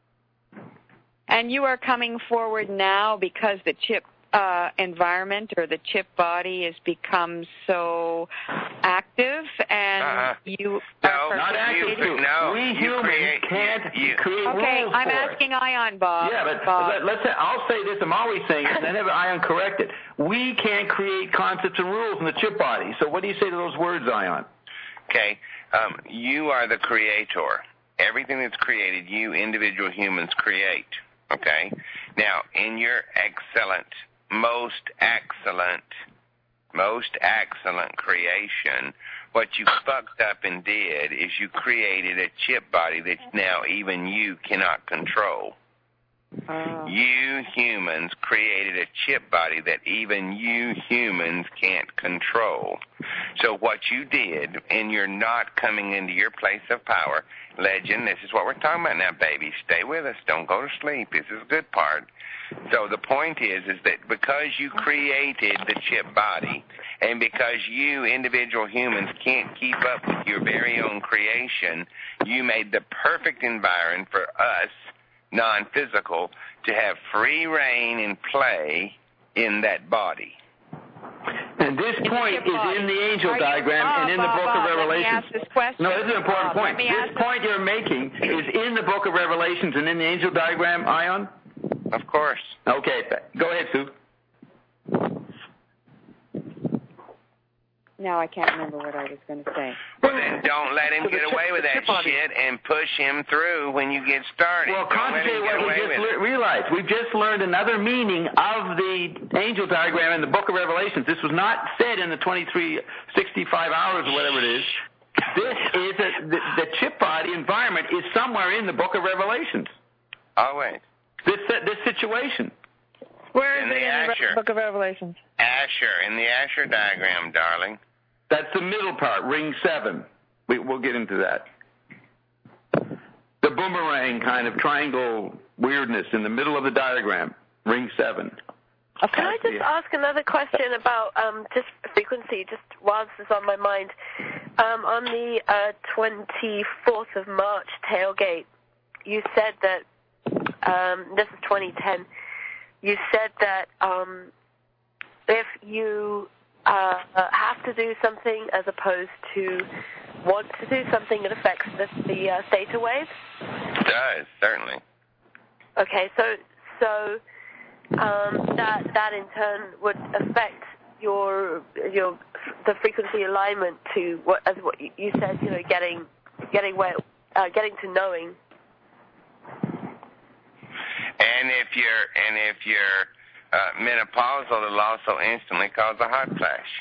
And you are coming forward now because the chip uh, environment or the chip body has become so active, and uh-huh. you no, are not active. No, we humans create, can't you, you, create okay, rules I'm for asking it. Ion, Bob. Yeah, but Bob. Let, let's say, I'll say this, I'm always saying it, and then have Ion correct it. We can't create concepts and rules in the chip body. So what do you say to those words, Ion? Okay, um, you are the creator. Everything that's created, you individual humans create. Okay? Now, in your excellent, most excellent, most excellent creation, what you fucked up and did is you created a chip body that now even you cannot control. Oh. You humans created a chip body that even you humans can't control. So what you did, and you're not coming into your place of power, Legend, this is what we're talking about now, baby. Stay with us. Don't go to sleep. This is the good part. So the point is, is that because you created the chip body, and because you individual humans can't keep up with your very own creation, you made the perfect environment for us, non-physical, to have free reign and play in that body. And this point is in the angel diagram and in the book of Revelations. No, this is an important point. This point you're making is in the book of Revelations and in the angel diagram, Ion? Of course. Okay, go ahead, Sue. Now I can't remember what I was going to say. Well, then don't let him get away with that shit and push him through when you get started. Well, concentrate what we just le- realized. We've just learned another meaning of the angel diagram in the book of Revelations. This was not said in the twenty-three, sixty-five hours or whatever it is. This is a, the, the chip body environment is somewhere in the book of Revelations. Always. This this situation. Where is in it the in Asher. the book of Revelations? Asher, in the Asher diagram, darling. That's the middle part, ring seven. We, we'll get into that. The boomerang kind of triangle weirdness in the middle of the diagram, ring seven. Okay. Can I just ask another question about um, just frequency, just while this is on my mind? Um, on the uh, twenty-fourth of March tailgate, you said that, um, this is twenty ten, you said that um, if you uh, have to do something as opposed to want to do something that affects the, the uh, theta waves? It does, certainly. Okay, so so um, that that in turn would affect your your the frequency alignment to what as what you said, you know, getting getting where uh, getting to knowing. And if you're and if you're uh, menopausal, it'll also instantly cause a hot flash.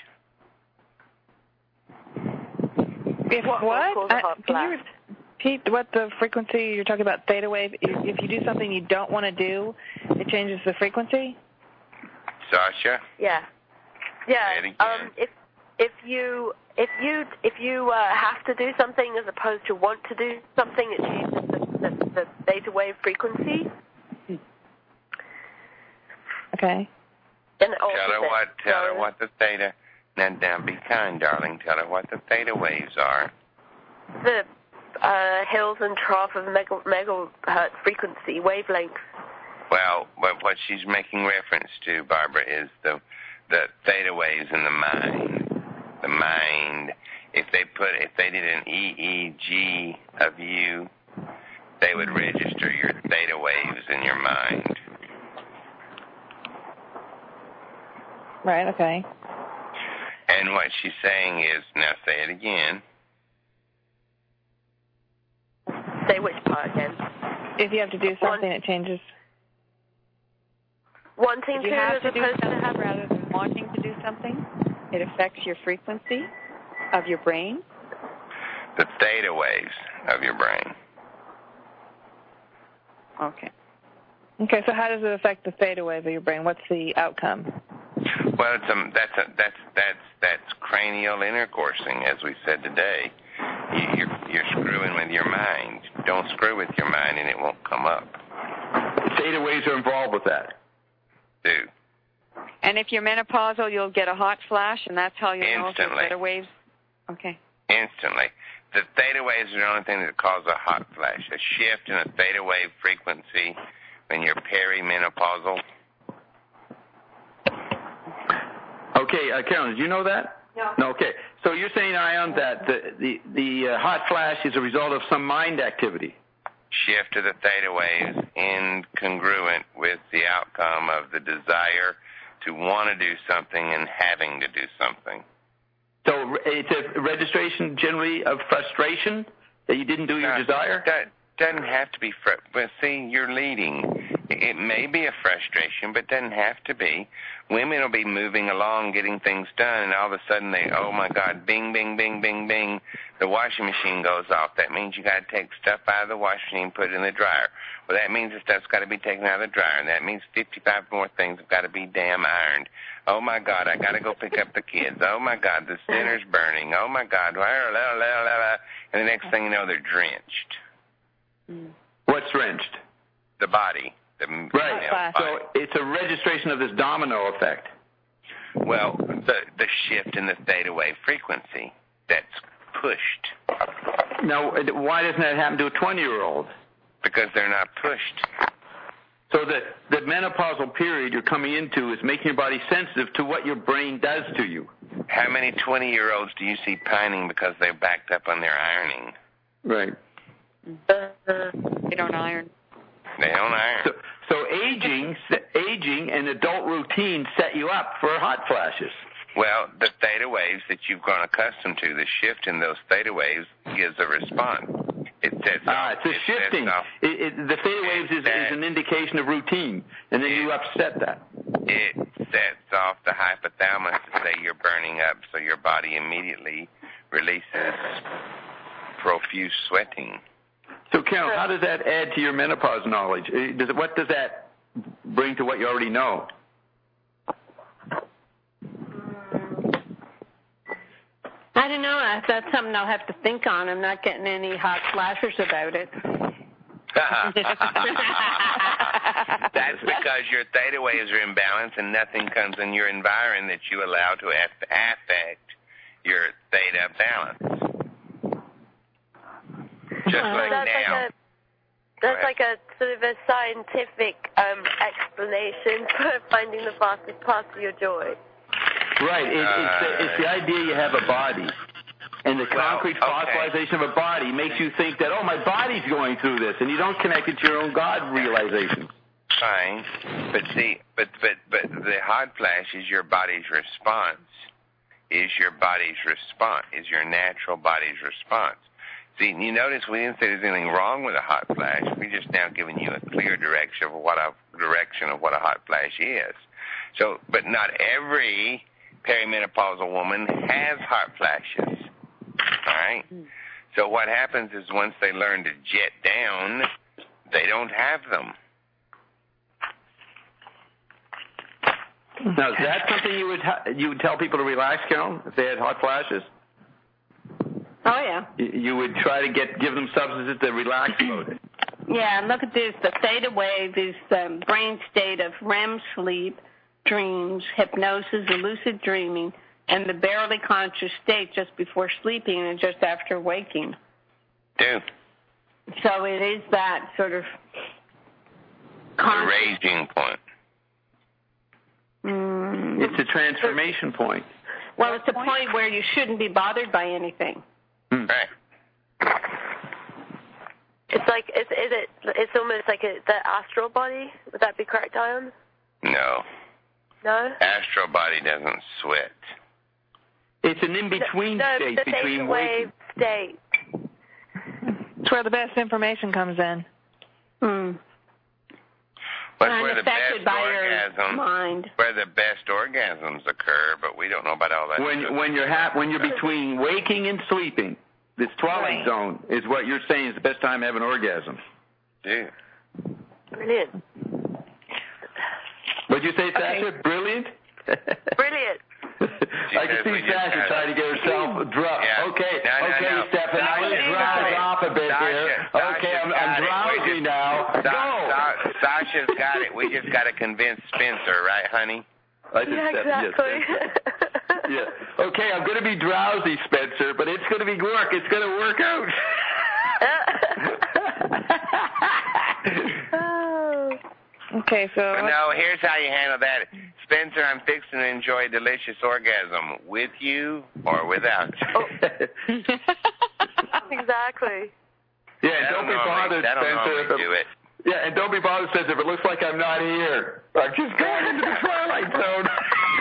If what? what? Uh, can you repeat what the frequency you're talking about? Theta wave. If you do something you don't want to do, it changes the frequency. Sasha. Yeah. Yeah. Um, if if you if you if you uh, have to do something as opposed to want to do something, it changes the, the, the theta wave frequency. Okay. And tell her what. Tell so, her what the theta. Now, now, be kind, darling. Tell her what the theta waves are. The uh, hills and trough of mega, megahertz frequency wavelengths. Well, but what she's making reference to, Barbara, is the the theta waves in the mind. The mind. If they put, if they did an E E G of you, they would register your theta waves in your mind. Right. Okay. And what she's saying is, now say it again. Say which part again? If you have to do something, it changes. Wanting to, to have as to do opposed something to have... rather than wanting to do something, it affects your frequency of your brain. The theta waves of your brain. Okay. Okay. So how does it affect the theta wave of your brain? What's the outcome? Well, it's a, that's a, that's that's that's cranial intercoursing, as we said today. You, you're you're screwing with your mind. Don't screw with your mind, and it won't come up. Theta waves are involved with that. Do. And if you're menopausal, you'll get a hot flash, and that's how you know if the theta waves. Okay. Instantly. The theta waves are the only thing that cause a hot flash. A shift in a theta wave frequency when you're perimenopausal. Okay, uh, Carolyn, did you know that? No. No. Okay. So you're saying, Ion, that the the, the uh, hot flash is a result of some mind activity. Shift of the theta waves incongruent with the outcome of the desire to want to do something and having to do something. So it's a registration generally of frustration that you didn't do your uh, desire? That doesn't have to be. Fr- but see, you're leading. It may be a frustration, but doesn't have to be. Women will be moving along, getting things done, and all of a sudden they, oh my God, bing, bing, bing, bing, bing, the washing machine goes off. That means you got to take stuff out of the washing machine and put it in the dryer. Well, that means the stuff's got to be taken out of the dryer, and that means fifty-five more things have got to be damn ironed. Oh my God, I got to go pick up the kids. Oh my God, the dinner's burning. Oh my God, blah, blah, blah, blah, blah. And the next thing you know, they're drenched. What's drenched? The body. The, right. You know, so it's a registration of this domino effect. Well, the the shift in the theta wave frequency that's pushed. Now, why doesn't that happen to a twenty-year-old? Because they're not pushed. So the, the menopausal period you're coming into is making your body sensitive to what your brain does to you. How many twenty-year-olds do you see pining because they're backed up on their ironing? Right. They don't iron. They don't iron. So, so aging, aging and adult routine set you up for hot flashes. Well, the theta waves that you've grown accustomed to, the shift in those theta waves gives a response. It sets ah, off, it's a it shifting. It, it, the theta waves is, is an indication of routine, and then it, you upset that. It sets off the hypothalamus to say you're burning up, so your body immediately releases profuse sweating. So, Carol, how does that add to your menopause knowledge? Does it, what does that bring to what you already know? I don't know. That's something I'll have to think on. I'm not getting any hot flashes about it. That's because your theta waves are imbalanced and nothing comes in your environment that you allow to affect your theta balance. Just like that's now. Like a, that's like a sort of a scientific um, explanation for finding the fastest path to your joy. Right. It, uh, it's, the, it's the idea you have a body. And the concrete well, okay. fossilization of a body makes you think that, oh, my body's going through this, and you don't connect it to your own God realization. Fine. But see, but, but, but the hot flash is your body's response. Is your body's response. Is your natural body's response. See, you notice we didn't say there's anything wrong with a hot flash. We're just now giving you a clear direction of what a direction of what a hot flash is. So, but not every perimenopausal woman has hot flashes. All right? So what happens is once they learn to jet down, they don't have them. Now, is that something you would ha- you would tell people to relax, Carol, if they had hot flashes? Oh, yeah. You would try to get give them substances to relax mode. Yeah, look at this. The theta wave is the brain state of R E M sleep, dreams, hypnosis, lucid dreaming, and the barely conscious state just before sleeping and just after waking. Yeah. So it is that sort of the raging point. Mm. It's a transformation point. Well, it's a point where you shouldn't be bothered by anything. Mm. Right. It's like, is, is it? It's almost like a, the astral body. Would that be correct, Ian? No. No. Astral body doesn't sweat. It's an in-between no, state the between wave state. It's where the best information comes in. Hmm. But and where the best orgasms, mind. where the best orgasms occur, but we don't know about all that. When stuff. when you're ha- when you're between waking and sleeping, this twilight right. zone is what you're saying is the best time to have an orgasm. Dude. Brilliant. What'd you say, Sasha? Okay. Brilliant. Brilliant. I can see Sasha trying to get herself drunk. Yeah. Okay, no, no, okay, no. Stefan, I need to drowse off a bit Sasha, here. Sasha okay, I'm, I'm drowsy just, now. Sa- Go. Sa- Sasha's got it. We just got to convince Spencer, right, honey? I just Yeah, said, exactly. Yes, yeah. Okay, I'm going to be drowsy, Spencer, but it's going to be work. It's going to work out. Okay, so... But no, here's how you handle that. Spencer, I'm fixing to enjoy a delicious orgasm with you or without you. Oh. Exactly. Yeah, and don't be bothered, Spencer. Do it. Yeah, and don't be bothered, Spencer, if it looks like I'm not here. I'm just going into the twilight zone.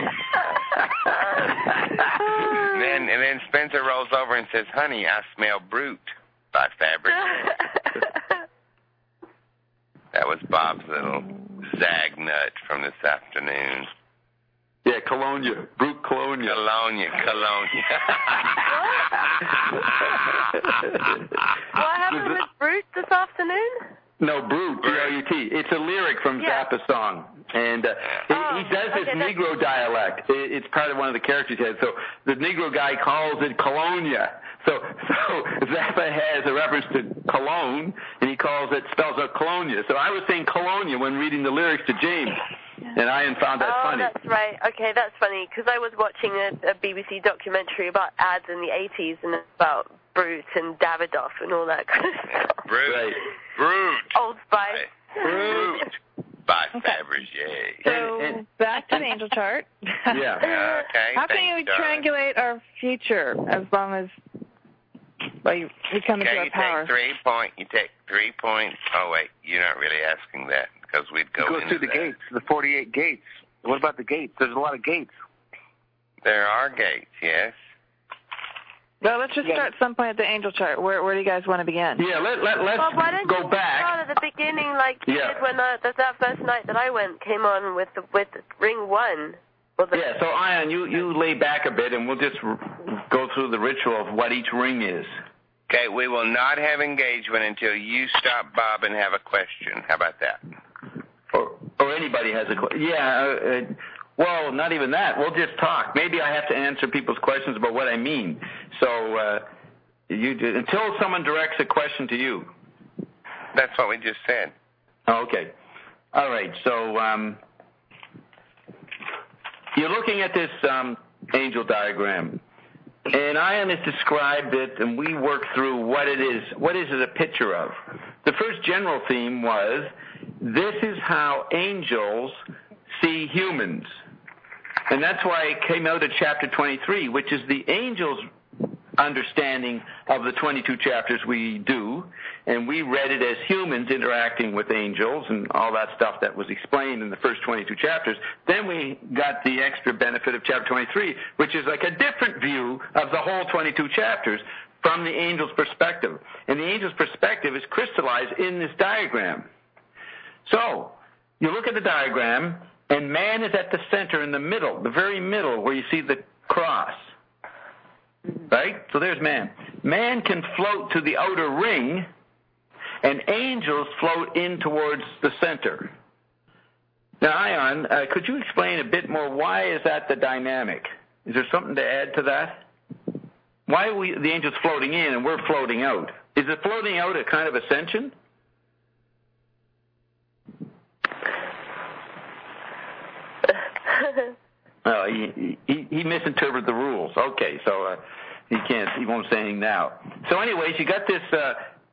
and, then, and then Spencer rolls over and says, honey, I smell Brute by Fabergé. That was Bob's little zag nut from this afternoon. Yeah, Colonia. Brute Colonia. Colonia, Colonia. What happened with Brute this afternoon? No, Brute, B R U T. It's a lyric from yeah. Zappa's song. And uh, oh, he, he does this okay, Negro that's... dialect. It, it's part of one of the characters he has. So the Negro guy calls it Colonia. So, so Zappa has a reference to cologne, and he calls it, spells out Colonia. So I was saying Colonia when reading the lyrics to James, and I found that oh, funny. Oh, that's right. Okay, that's funny, because I was watching a, a B B C documentary about ads in the eighties and about Brute and Davidoff and all that kind of stuff. Brute. Right. Brute. Old Spice. Brute. By Fabergé. So And- and- back to the angel chart. Yeah. Okay. How can you triangulate our future as long as well, you, you come okay, into our you power? take three point. You take three points. Oh wait, you're not really asking that because we'd go. It goes into through the that. gates, the forty-eight gates. What about the gates? There's a lot of gates. There are gates, yes. Well, let's just Yeah. start some point at the angel chart. Where where do you guys want to begin? Yeah, let, let, let's Well, why don't go you back. start at the beginning like you Yeah. did when uh, that, that first night that I went came on with the, with ring one. Well, the, Yeah, so Ion, you, you lay back a bit, and we'll just r- go through the ritual of what each ring is. Okay, we will not have engagement until you stop Bob and have a question. How about that? Or, or anybody has a question. Yeah, uh, uh, well, not even that. We'll just talk. Maybe I have to answer people's questions about what I mean. So uh, you do, until someone directs a question to you. That's what we just said. Oh, okay. All right, so um, you're looking at this um, angel diagram. And Ian has described it, and we worked through what it is. What is it a picture of? The first general theme was, this is how angels see humans. And that's why it came out of chapter twenty-three, which is the angels' understanding of the twenty-two chapters we do, and we read it as humans interacting with angels and all that stuff that was explained in the first twenty-two chapters. Then we got the extra benefit of chapter twenty-three, which is like a different view of the whole twenty-two chapters from the angel's perspective. And the angel's perspective is crystallized in this diagram. So, you look at the diagram, and man is at the center in the middle, the very middle where you see the cross. Right? So there's man. Man can float to the outer ring, and angels float in towards the center. Now, Ion, uh, could you explain a bit more, why is that the dynamic? Is there something to add to that? Why are we, the angels floating in and we're floating out? Is the floating out a kind of ascension? Oh, he, he, he misinterpreted the rules. Okay, so uh, he can't, he won't say anything now. So anyways, you got this... Uh,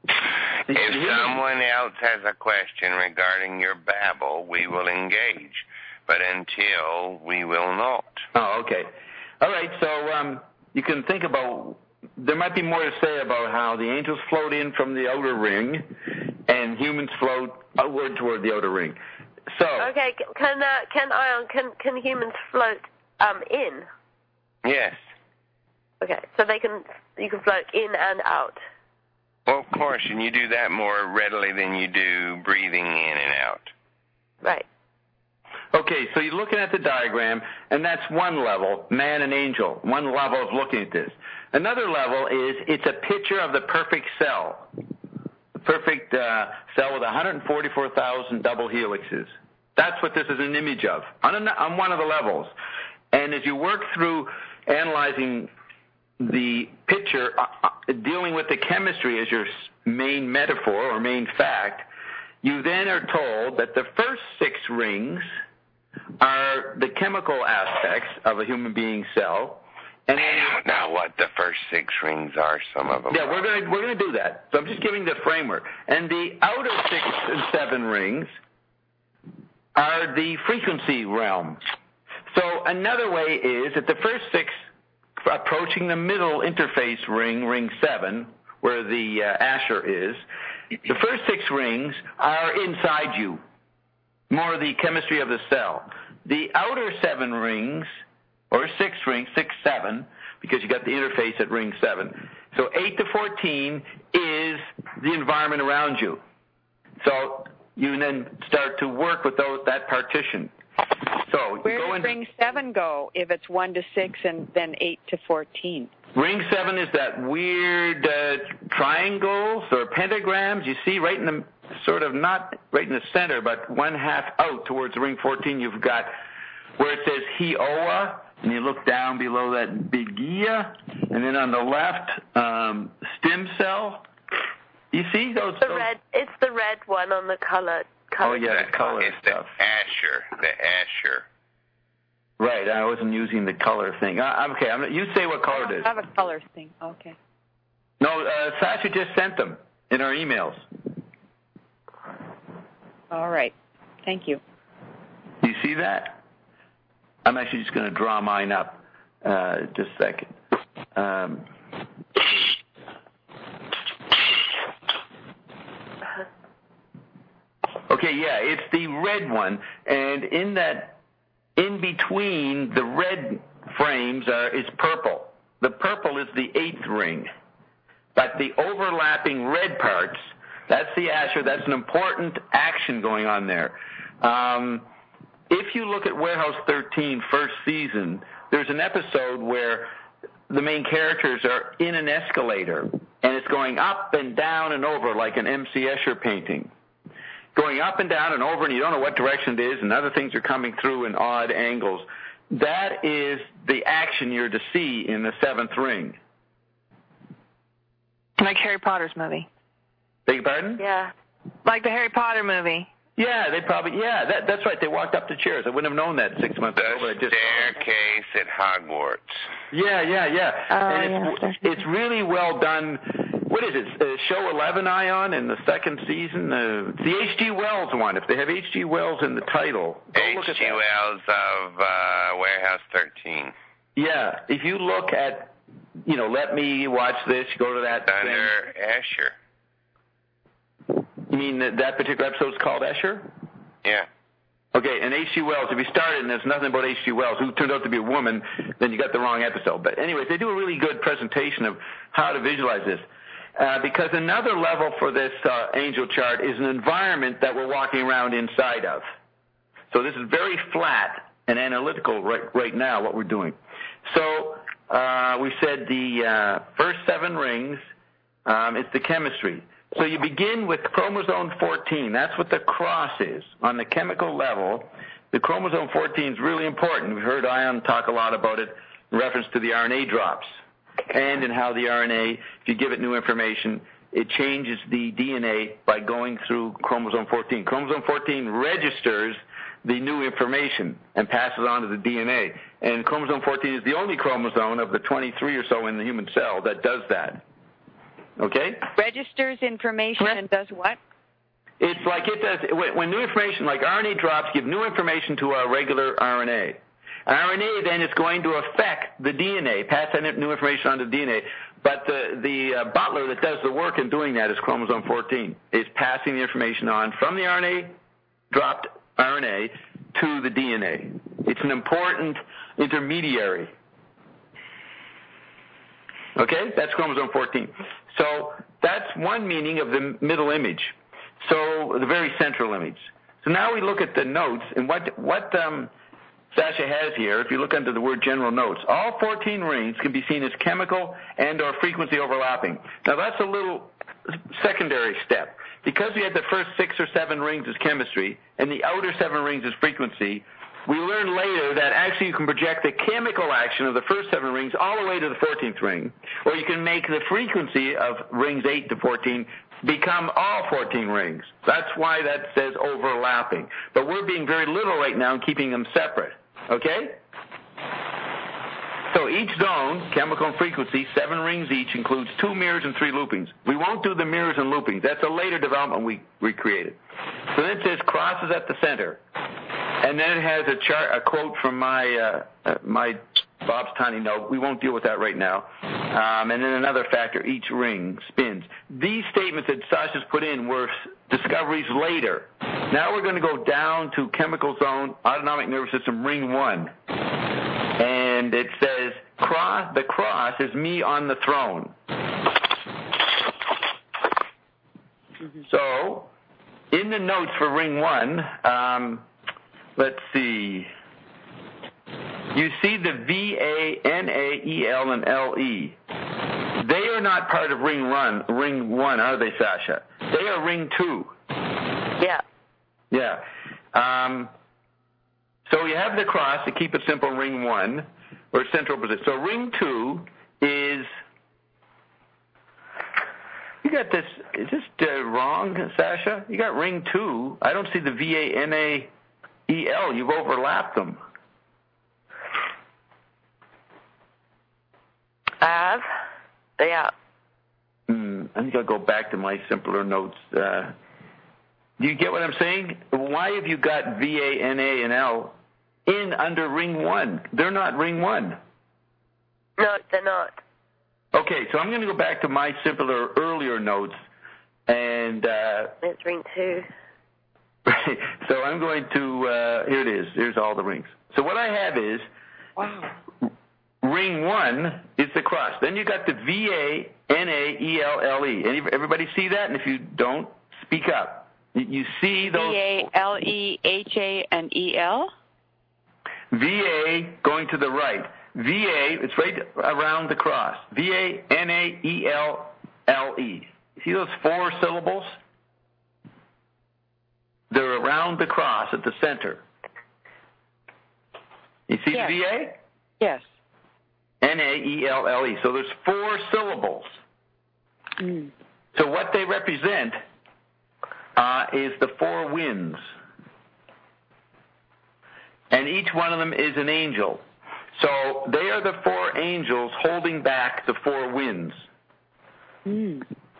if someone else has a question regarding your babble, we will engage. But until, we will not. Oh, okay. All right, so um, you can think about... There might be more to say about how the angels float in from the outer ring and humans float outward toward the outer ring. So okay, can uh, can Ion can can humans float um, in? Yes. Okay, so they can you can float in and out. Well, of course, and you do that more readily than you do breathing in and out. Right. Okay, so you're looking at the diagram, and that's one level, man and angel. One level of looking at this. Another level is it's a picture of the perfect cell. The perfect uh, cell with one hundred forty-four thousand double helixes. That's what this is an image of, on, a, on one of the levels. And as you work through analyzing the picture, uh, dealing with the chemistry as your main metaphor or main fact, you then are told that the first six rings are the chemical aspects of a human being's cell. And then, I don't know what the first six rings are, some of them. Yeah, we're going to we're going to do that. So I'm just giving the framework. And the outer six and seven rings are the frequency realm. So another way is that the first six, approaching the middle interface ring, ring seven, where the uh, Asher is, the first six rings are inside you, more the chemistry of the cell. The outer seven rings, or six rings, six, seven, because you got the interface at ring seven. So eight to fourteen is the environment around you. So you then start to work with those, that partition. So where you go does into, ring seven go if it's one to six and then eight to fourteen? Ring seven is that weird uh, triangles or pentagrams you see right in the sort of not right in the center, but one half out towards ring fourteen. You've got where it says He-Oa, and you look down below that big Gia, and then on the left, um, stem cell. You see those? The those? red. It's the red one on the color. color oh yeah, the color it's stuff. The Asher. The Asher. Right, I wasn't using the color thing. I, okay, I'm, you say what color it is. I have a color thing. Okay. No, uh, Sasha just sent them in our emails. All right. Thank you. Do you see that? I'm actually just going to draw mine up. Uh, just a second. Um, okay, yeah, it's the red one, and in that, in between the red frames are, is purple. The purple is the eighth ring. But the overlapping red parts, that's the Asher. That's an important action going on there. Um, if you look at Warehouse thirteen, first season, there's an episode where the main characters are in an escalator, and it's going up and down and over like an M C Escher painting. Going up and down and over, and you don't know what direction it is, and other things are coming through in odd angles. That is the action you're to see in the seventh ring. Like Harry Potter's movie. Beg your pardon? Yeah. Like the Harry Potter movie. Yeah, they probably, yeah, that, that's right. They walked up the chairs. I wouldn't have known that six months the ago. But I just, staircase at Hogwarts. Yeah, yeah, yeah. Oh, and it's, yeah. it's really well done what is it, uh, show eleven, Ion, in the second season? Uh, it's the H G. Wells one. If they have H G. Wells in the title, go look at that. H G. Wells of uh, Warehouse thirteen. Yeah, if you look at, you know, Let Me Watch This, you go to that. Under thing. Escher. You mean that, that particular episode's called Escher? Yeah. Okay, and H G. Wells, if you started and there's nothing about H G. Wells, who turned out to be a woman, then you got the wrong episode. But anyways, they do a really good presentation of how to visualize this. Uh, because another level for this uh, angel chart is an environment that we're walking around inside of. So this is very flat and analytical right, right now, what we're doing. So uh, we said the uh, first seven rings, um, it's the chemistry. So you begin with chromosome fourteen. That's what the cross is. On the chemical level, the chromosome fourteen is really important. We've heard Ion talk a lot about it in reference to the R N A drops and in how the R N A, if you give it new information, it changes the D N A by going through chromosome fourteen. Chromosome fourteen registers the new information and passes on to the D N A. And chromosome fourteen is the only chromosome of the twenty-three or so in the human cell that does that. Okay? Registers information and does what? It's like it does, when new information, like R N A drops, give new information to our regular R N A. R N A then is going to affect the D N A, pass that new information on to the D N A. But the, the uh, butler that does the work in doing that is chromosome fourteen, is passing the information on from the R N A, dropped R N A, to the D N A. It's an important intermediary. Okay? That's chromosome fourteen. So that's one meaning of the middle image. So the very central image. So now we look at the notes, and what, what um, Sasha has here, if you look under the word general notes, all fourteen rings can be seen as chemical and or frequency overlapping. Now that's a little secondary step. Because we had the first six or seven rings as chemistry and the outer seven rings as frequency, we learned later that actually you can project the chemical action of the first seven rings all the way to the fourteenth ring, or you can make the frequency of rings eight to fourteen become all fourteen rings. That's why that says overlapping. But we're being very literal right now in keeping them separate. Okay? So each zone, chemical and frequency, seven rings each, includes two mirrors and three loopings. We won't do the mirrors and loopings. That's a later development we, we created. So then it says crosses at the center. And then it has a chart, a quote from my uh, uh, my Bob's tiny note. We won't deal with that right now. Um, and then another factor, each ring spins. These statements that Sasha's put in were discoveries later. Now we're going to go down to chemical zone, autonomic nervous system, ring one. And it says, cross, the cross is me on the throne. Mm-hmm. So in the notes for ring one, um, let's see. You see the V A, N A, E L, and L E. They are not part of ring one, ring one, are they, Sasha? They are ring two. Yeah. Yeah. Um, so you have the cross, to keep it simple, ring one, or central position. So ring two is, you got this, is this uh, wrong, Sasha? You got ring two. I don't see the V A N A E L. You've overlapped them. I have. Yeah. Hmm, I think I'll go back to my simpler notes. Uh, do you get what I'm saying? Why have you got V A N A and L in under ring one? They're not ring one. No, they're not. Okay, so I'm going to go back to my simpler earlier notes, and uh, it's ring two. Right. So I'm going to, uh, here it is. Here's all the rings. So what I have is, wow. Ring one is the cross. Then you got the V A N A E L L E. Everybody see that? And if you don't, speak up. You see those? V A L E H A and E L? V A going to the right. V A, it's right around the cross. V A N A E L L E. See those four syllables? They're around the cross at the center. You see yes. the V A? Yes. N A E L L E. So there's four syllables. Mm. So what they represent uh, is the four winds. And each one of them is an angel. So they are the four angels holding back the four winds. Mm.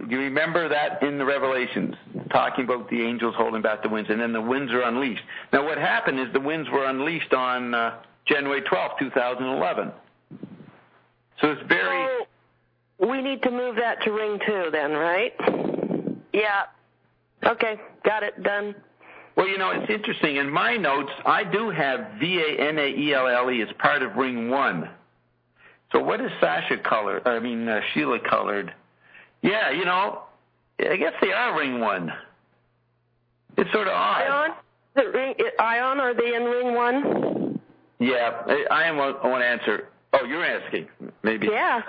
you remember that in the Revelations, talking about the angels holding back the winds, and then the winds are unleashed. Now, what happened is the winds were unleashed on uh, January twelfth, two thousand eleven. So it's very... So we need to move that to ring two then, right? Yeah. Okay, got it, done. Well, you know, it's interesting. In my notes, I do have V A N A E L L E as part of ring one. So what is Sasha colored? I mean, uh, Sheila colored? Yeah, you know, I guess they are ring one. It's sort of odd. Ion? The ring, Ion, are they in ring one? Yeah, I am one answer. Oh, you're asking, maybe. Yeah.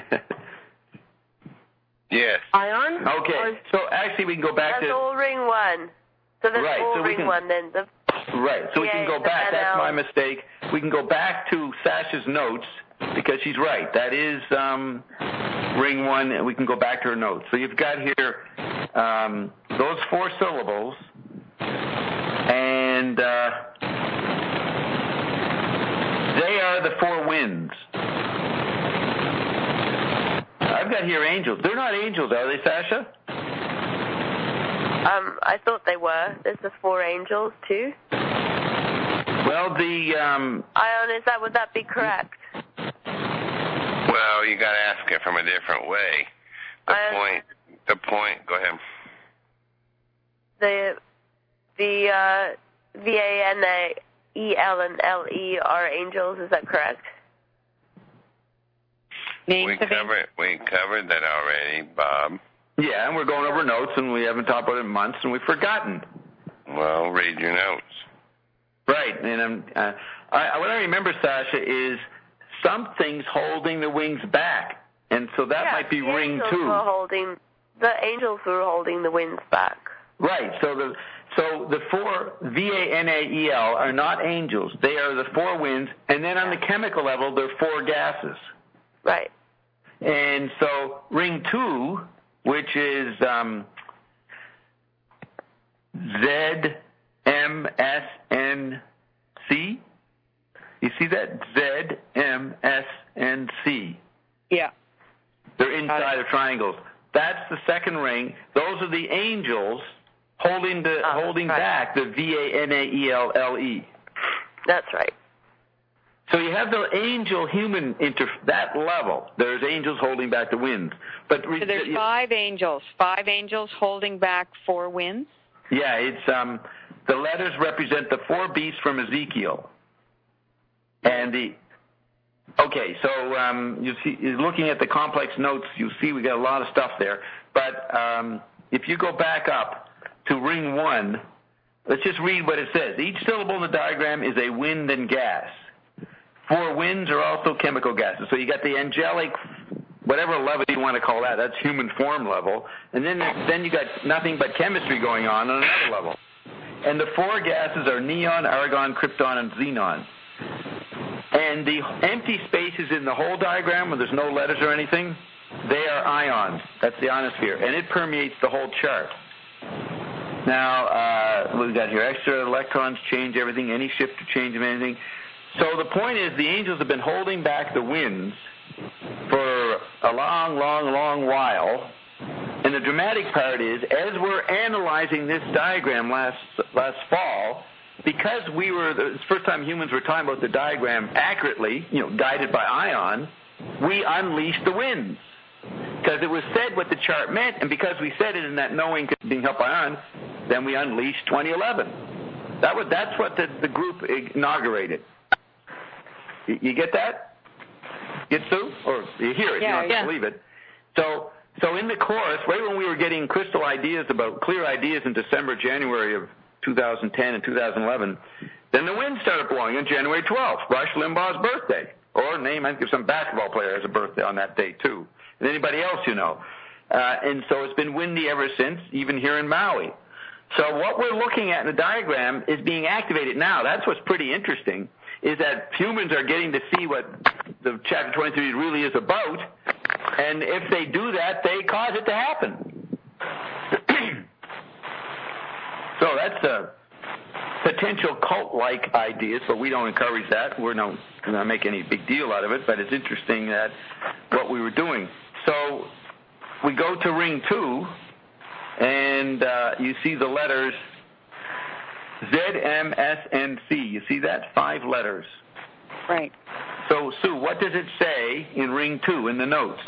Yes. Ion? Okay, or, so actually we can go back that's to... That's all ring one. So that's right, all so ring can, one then. The, right, so we can go back. N L. That's my mistake. We can go back to Sasha's notes because she's right. That is um, ring one, and we can go back to her notes. So you've got here um, those four syllables, and uh, they are the four winds. I've got here angels. They're not angels, are they, Sasha? Um, I thought they were. There's the four angels too. Well, the um, Ion, is that would that be correct? Well, you got to ask it from a different way. The Ion, point. The point. Go ahead. The the uh, V A N A E L and L E are angels. Is that correct? Names we covered we covered that already, Bob. Yeah, and we're going over notes, and we haven't talked about it in months, and we've forgotten. Well, read your notes. Right, and I'm, uh, I, what I remember, Sasha, is something's holding the wings back, and so that yeah, might be the ring angels two. Were holding, the angels were holding the winds back. Right, so the so the four V A N A E L are not angels. They are the four winds, and then on the chemical level, they're four gases. Right. And so ring two, which is um, Z M S N C. You see that? Z M S N C. Yeah. They're inside of triangles. That's the second ring. Those are the angels holding the oh, holding right. back the V A N A E L L E. That's right. So you have the angel-human inter that level. There's angels holding back the winds. But so there's five angels. Five angels holding back four winds? Yeah, it's um, the letters represent the four beasts from Ezekiel. And the okay, so um, you see, looking at the complex notes, you see we got a lot of stuff there. But um, if you go back up to ring one, let's just read what it says. Each syllable in the diagram is a wind and gas. Four winds are also chemical gases. So you got the angelic, whatever level you want to call that, that's human form level. And then then you got nothing but chemistry going on on another level. And the four gases are neon, argon, krypton, and xenon. And the empty spaces in the whole diagram where there's no letters or anything, they are ions. That's the ionosphere. And it permeates the whole chart. Now, uh, what we got here? Extra electrons change everything, any shift to change of anything. So the point is the angels have been holding back the winds for a long, long, long while. And the dramatic part is, as we're analyzing this diagram last last fall, because we were, the first time humans were talking about the diagram accurately, you know, guided by Ion, we unleashed the winds. Because it was said what the chart meant, and because we said it in that knowing being helped by Ion, then we unleashed twenty eleven. That was, that's what the, the group inaugurated. You, you get that? Get Sue? Or you hear it, yeah, you don't yeah. believe it. So, so in the chorus, right when we were getting crystal ideas about, clear ideas in December, January of two thousand ten and two thousand eleven, then the wind started blowing on January twelfth, Rush Limbaugh's birthday. Or name, I think of some basketball player has a birthday on that day too. And anybody else you know. Uh, and so it's been windy ever since, even here in Maui. So what we're looking at in the diagram is being activated now. That's what's pretty interesting, is that humans are getting to see what the Chapter twenty-three really is about. And if they do that, they cause it to happen. So that's a potential cult-like ideas, but we don't encourage that. We're not going to make any big deal out of it, but it's interesting that what we were doing. So we go to ring two, and uh, you see the letters Z, M, S, and C. You see that? Five letters. Right. So, Sue, what does it say in ring two in the notes?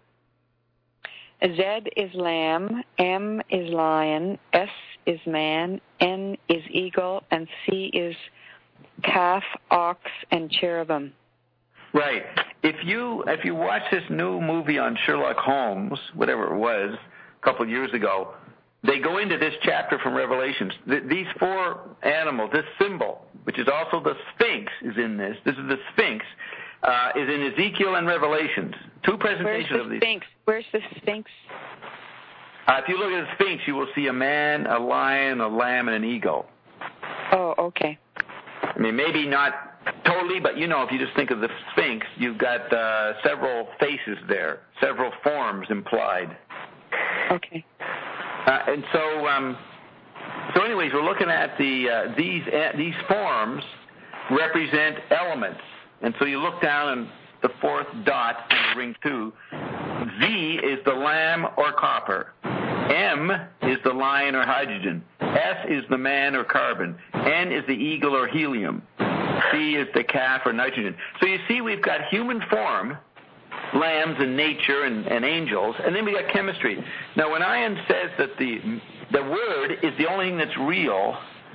Z is lamb, M is lion, S is man, N is eagle, and C is calf, ox, and cherubim. Right. If you if you watch this new movie on Sherlock Holmes, whatever it was, a couple of years ago, they go into this chapter from Revelations. Th- these four animals, this symbol, which is also the Sphinx, is in this. This is the Sphinx, uh, is in Ezekiel and Revelations. Two presentations Where's the of these. Sphinx? Where's the Sphinx? Uh, if you look at the Sphinx, you will see a man, a lion, a lamb, and an eagle. Oh, okay. I mean, maybe not totally, but you know, if you just think of the Sphinx, you've got uh, several faces there, several forms implied. Okay. Uh, and so, um, so anyways, we're looking at the uh, these uh, these forms represent elements, and so you look down and the fourth dot in ring two. Z is the lamb or copper. M is the lion or hydrogen. S is the man or carbon. N is the eagle or helium. C is the calf or nitrogen. So you see we've got human form, lambs and nature and, and angels, and then we got chemistry. Now when Ian says that the the word is the only thing that's real,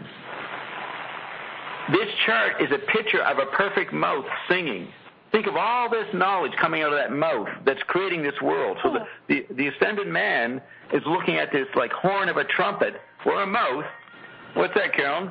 this chart is a picture of a perfect mouth singing. Think of all this knowledge coming out of that mouth that's creating this world. So the, the, the ascended man is looking at this like horn of a trumpet or a mouth. What's that, Carolyn?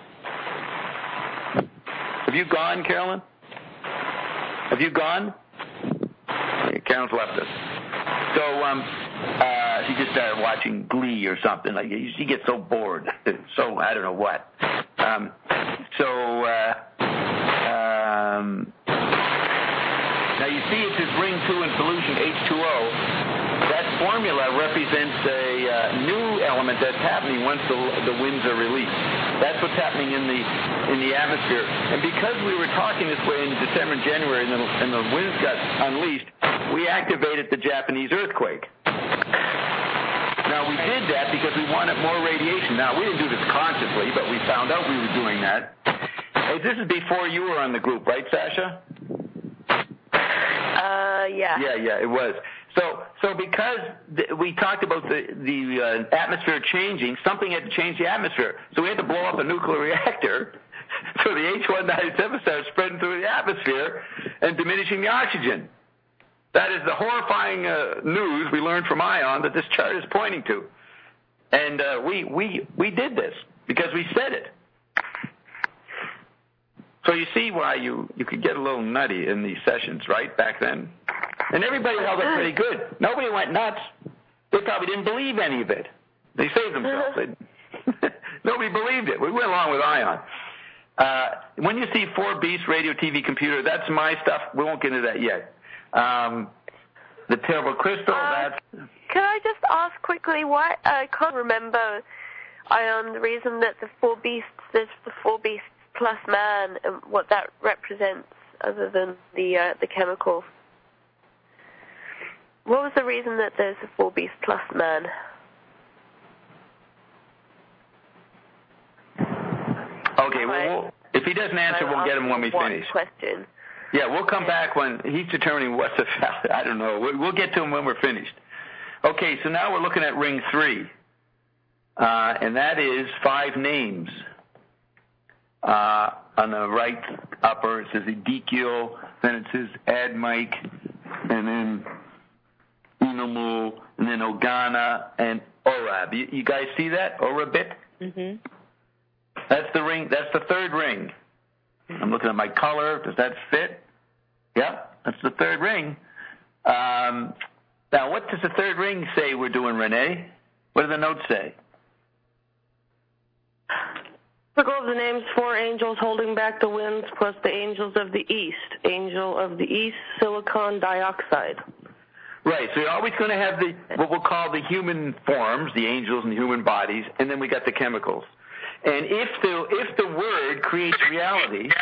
Have you gone, Carolyn? Have you gone? Carolyn's left us. So um, uh, she just started watching Glee or something. Like she gets so bored. So I don't know what. Um, so uh, um, now you see it says ring two in solution H two O. That formula represents a uh, new element that's happening once the, the winds are released. That's what's happening in the in the atmosphere. And because we were talking this way in December and January, and the, and the winds got unleashed, we activated the Japanese earthquake. Now we did that because we wanted more radiation. Now we didn't do this consciously, but we found out we were doing that. Hey, this is before you were on the group, right, Sasha? Uh, yeah. Yeah, yeah, it was. So, so because th- we talked about the the uh, atmosphere changing, something had to change the atmosphere. So we had to blow up a nuclear reactor, so the H one ninety-seven started spreading through the atmosphere and diminishing the oxygen. That is the horrifying uh, news we learned from Ion that this chart is pointing to, and uh, we we we did this because we said it. So you see why you, you could get a little nutty in these sessions, right, back then? And everybody held up pretty good. Nobody went nuts. They probably didn't believe any of it. They saved themselves. They, nobody believed it. We went along with Ion. Uh, when you see four beasts, radio, T V, computer, that's my stuff. We won't get into that yet. Um, the terrible crystal, uh, that's... Can I just ask quickly why? I can't remember, Ion, the reason that the four beasts, there's the four beasts plus man, and what that represents other than the uh, the chemicals. What was the reason that there's a four beast plus man? Okay, well, we'll if he doesn't answer, we'll get him when we finish. Question. Yeah, we'll come back when he's determining what's the fact. I don't know. We'll get to him when we're finished. Okay, so now we're looking at ring three, uh, and that is five names. Uh, on the right upper, it says Ezekiel, then it says Admike, and then Unamu, and then Ogana, and Orab. You, you guys see that? Orabit? Mm-hmm. That's the ring. That's the third ring. I'm looking at my color. Does that fit? Yep, that's the third ring. Um, now, what does the third ring say we're doing, Renee? What do the notes say? Circle of the names, four angels holding back the winds, plus the angels of the east. Angel of the east, silicon dioxide. Right, so you're always going to have the what we'll call the human forms, the angels and the human bodies, and then we got the chemicals. And if the if the word creates reality,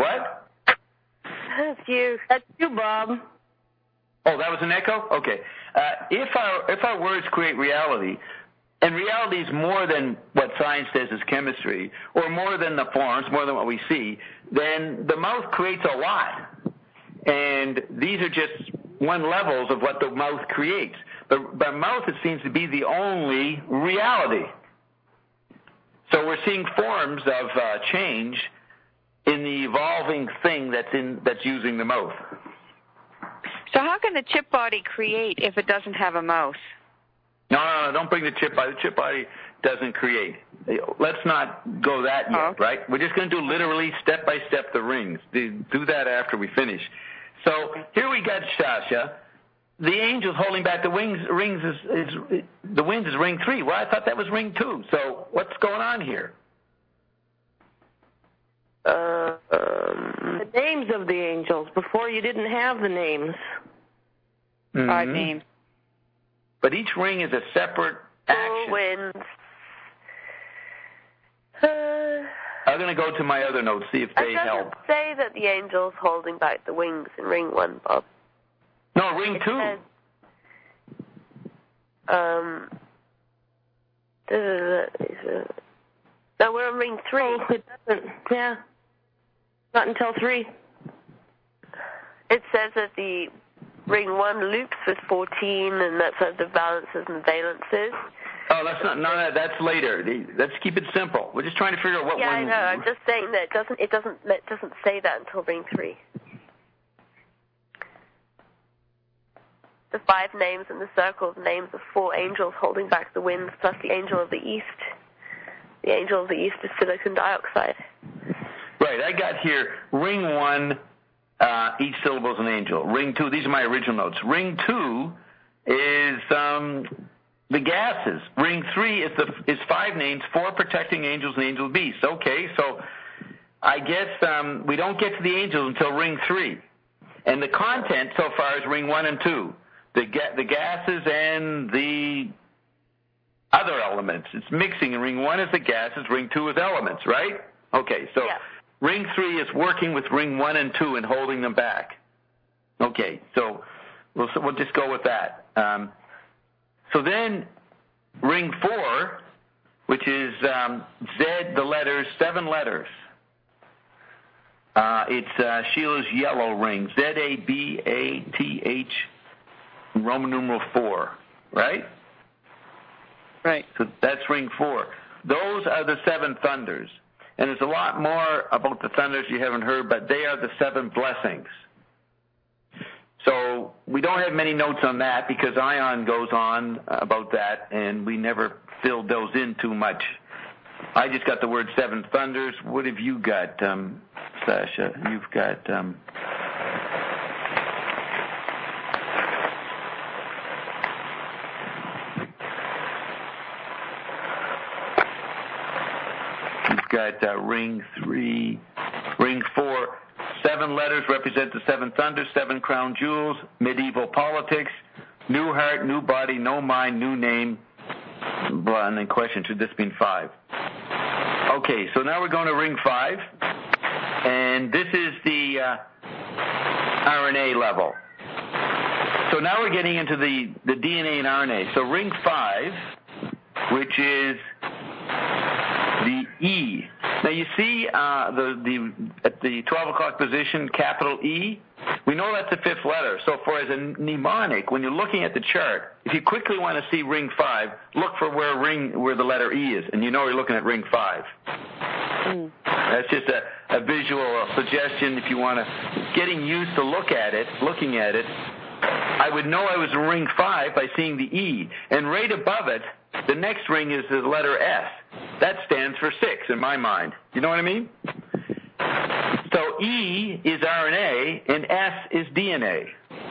what? That's you. That's you, Bob. Oh, that was an echo? Okay. Uh, if our if our words create reality, and reality is more than what science says is chemistry, or more than the forms, more than what we see, then the mouth creates a lot. And these are just one levels of what the mouth creates. But the mouth, it seems to be the only reality. So we're seeing forms of uh, change in the evolving thing that's in that's using the mouth. So how can the chip body create if it doesn't have a mouth? No, no, no, don't bring the chip body. The chip body doesn't create. Let's not go that yet, oh. right? We're just going to do literally step by step the rings. Do that after we finish. So here we got Sasha. The angels holding back the wings. Rings is, is the winds is ring three. Well, I thought that was ring two. So what's going on here? Uh, um, the names of the angels. Before you didn't have the names. Mm-hmm. Five names. But each ring is a separate action. Four winds. Uh, I'm going to go to my other notes, see if they it doesn't help. say that the angel's holding back the wings in ring one, Bob. No, ring it two. Says, um, no, we're on ring three. Oh, it doesn't. Yeah. Not until three. It says that the ring one loops with fourteen, and that's uh, the valences and valences. Oh, that's not. No, no, that's later. Let's keep it simple. We're just trying to figure out what yeah, one. Yeah, I know. I'm just saying that it doesn't. It doesn't. It doesn't say that until ring three. The five names in the circle of names of four angels holding back the winds, plus the angel of the east. The angel of the east is silicon dioxide. Right. I got here ring one. Uh, each syllable is an angel. Ring two. These are my original notes. Ring two is um, the gases. Ring three is the is five names, four protecting angels and angel beasts. Okay, so I guess um, we don't get to the angels until ring three, and the content so far is ring one and two. The ga- the gases and the other elements. It's mixing. Ring one is the gases. Ring two is elements. Right? Okay, so. Yeah. Ring three is working with ring one and two and holding them back. Okay, so we'll, so we'll just go with that. Um, so then ring four, which is um, Z, the letters, seven letters. Uh, it's uh, Sheila's yellow ring, Z A B A T H, Roman numeral four, right? Right. So that's ring four. Those are the seven thunders. And there's a lot more about the thunders you haven't heard, but they are the seven blessings. So we don't have many notes on that because Ion goes on about that, and we never filled those in too much. I just got the word seven thunders. What have you got, um, Sasha? You've got... Um, got uh, ring three, ring four. Seven letters represent the seven thunders, seven crown jewels, medieval politics, new heart, new body, no mind, new name. Blah, and then question, should this mean five? Okay, so now we're going to ring five, and this is the uh, R N A level. So now we're getting into the, the D N A and R N A. So ring five, which is the E. Now you see uh, the the at the twelve o'clock position, capital E. We know that's the fifth letter. So for as a mnemonic, when you're looking at the chart, if you quickly want to see ring five, look for where ring where the letter E is, and you know you're looking at ring five. Mm. That's just a, a visual suggestion if you want to getting used to look at it, looking at it. I would know I was in ring five by seeing the E, and right above it, the next ring is the letter S. That stands for six in my mind. You know what I mean? So E is R N A and S is D N A.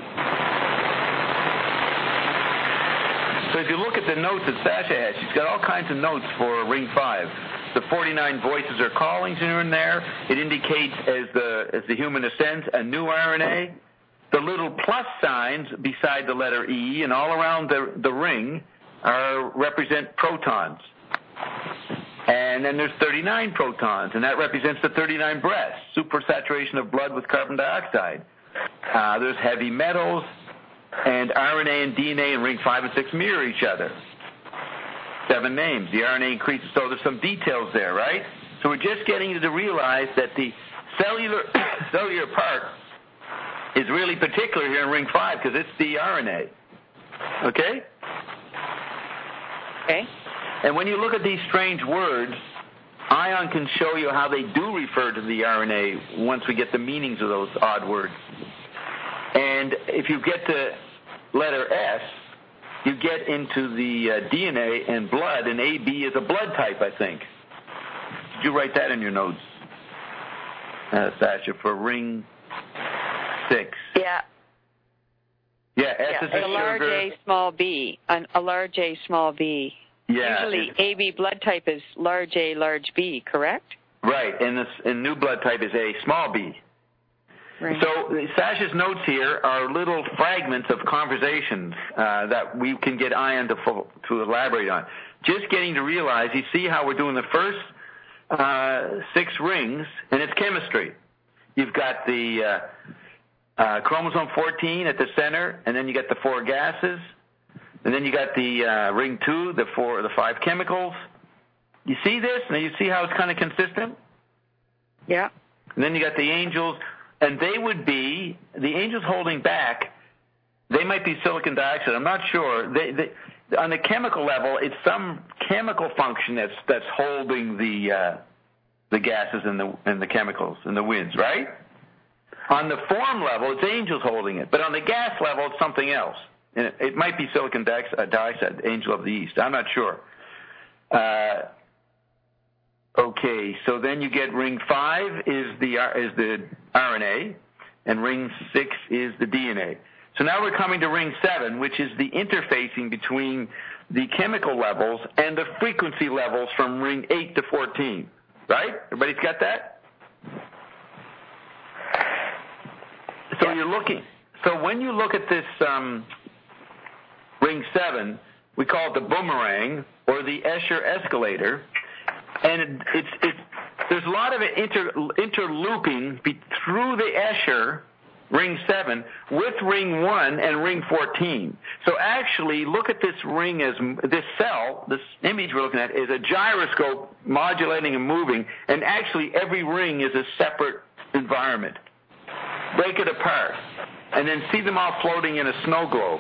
So if you look at the notes that Sasha has, she's got all kinds of notes for ring five. The forty-nine voices or callings are in there. It indicates as the as the human ascends a new R N A. The little plus signs beside the letter E and all around the, the ring are represent protons. And then there's thirty-nine protons, and that represents the thirty-nine breaths, supersaturation of blood with carbon dioxide. Uh, there's heavy metals, And R N A and D N A in ring five and six mirror each other. Seven names. The R N A increases, so there's some details there, right? So we're just getting you to realize that the cellular cellular part is really particular here in ring five because it's the R N A. Okay? Okay. And when you look at these strange words, Ion can show you how they do refer to the R N A once we get the meanings of those odd words. And if you get to letter S, you get into the uh, D N A and blood, and A B is a blood type, I think. Did you write that in your notes, uh, Sasha, for ring six? Yeah. Yeah, S yeah. is a, a large sugar. A, small B. An, a large A, small B. Yeah. Usually A B blood type is large A, large B, correct? Right, and this and new blood type is A, small b. Right. So Sasha's notes here are little fragments of conversations uh, that we can get Ion to, to elaborate on. Just getting to realize, you see how we're doing the first uh, six rings, and it's chemistry. You've got the uh, uh, chromosome fourteen at the center, and then you got the four gases, and then you got the uh, ring two, the four, the five chemicals. You see this? Now you see how it's kind of consistent? Yeah. And then you got the angels, and they would be, the angels holding back, they might be silicon dioxide. I'm not sure. They, they, on the chemical level, it's some chemical function that's that's holding the uh, the gases and the and the chemicals and the winds, right? On the form level, it's angels holding it, but on the gas level, it's something else. And it, it might be silicon dioxide, angel of the east. I'm not sure. Uh, okay, so then you get ring five is the is the R N A, and ring six is the D N A. So now we're coming to ring seven, which is the interfacing between the chemical levels and the frequency levels from ring eight to fourteen. Right? Everybody's got that? So yeah. you're looking. So when you look at this um, ring seven, we call it the boomerang or the Escher escalator, and it, it's it's there's a lot of inter, interlooping be, through the Escher ring seven with ring one and ring fourteen. So actually, look at this ring as this cell, this image we're looking at is a gyroscope modulating and moving, and actually every ring is a separate environment. Break it apart, and then see them all floating in a snow globe.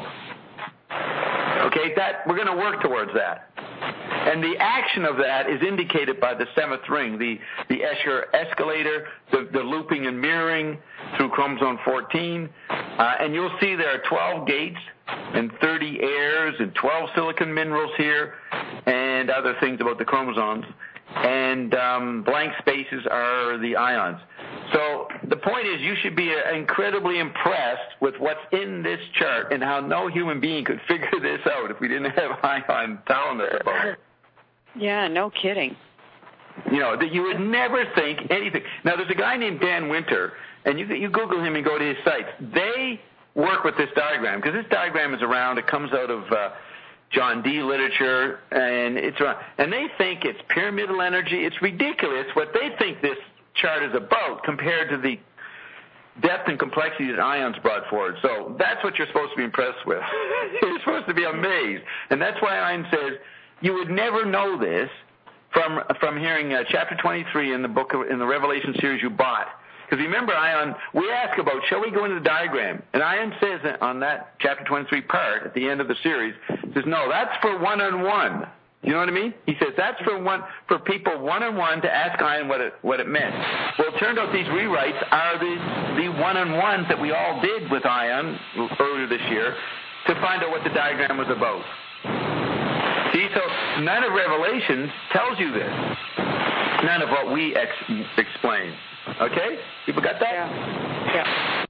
Okay, that we're going to work towards that. And the action of that is indicated by the seventh ring, the, the Escher escalator, the, the looping and mirroring through chromosome fourteen. Uh, and you'll see there are twelve gates and thirty airs and twelve silicon minerals here and other things about the chromosomes. And um, blank spaces are the ions. So the point is you should be uh, incredibly impressed with what's in this chart and how no human being could figure this out if we didn't have Ion telling us about it. Yeah, no kidding. You know, that you would never think anything. Now, there's a guy named Dan Winter, and you you Google him and go to his sites. They work with this diagram, because this diagram is around. It comes out of uh, John Dee literature, and it's around. And they think it's pyramidal energy. It's ridiculous what they think this chart is about compared to the depth and complexity that Ion's brought forward. So that's what you're supposed to be impressed with. You're supposed to be amazed. And that's why Ion says, you would never know this from from hearing uh, chapter twenty-three in the book of, in the Revelation series you bought. Because remember, Ion, we ask about, shall we go into the diagram? And Ion says on that chapter twenty-three part at the end of the series, says, no, that's for one-on-one. You know what I mean? He says that's for one for people one-on-one to ask Ion what it what it meant. Well, it turned out these rewrites are the the one-on-ones that we all did with Ion earlier this year to find out what the diagram was about. See, so none of Revelations tells you this. None of what we ex- explain. Okay? People got that? Yeah. Yeah.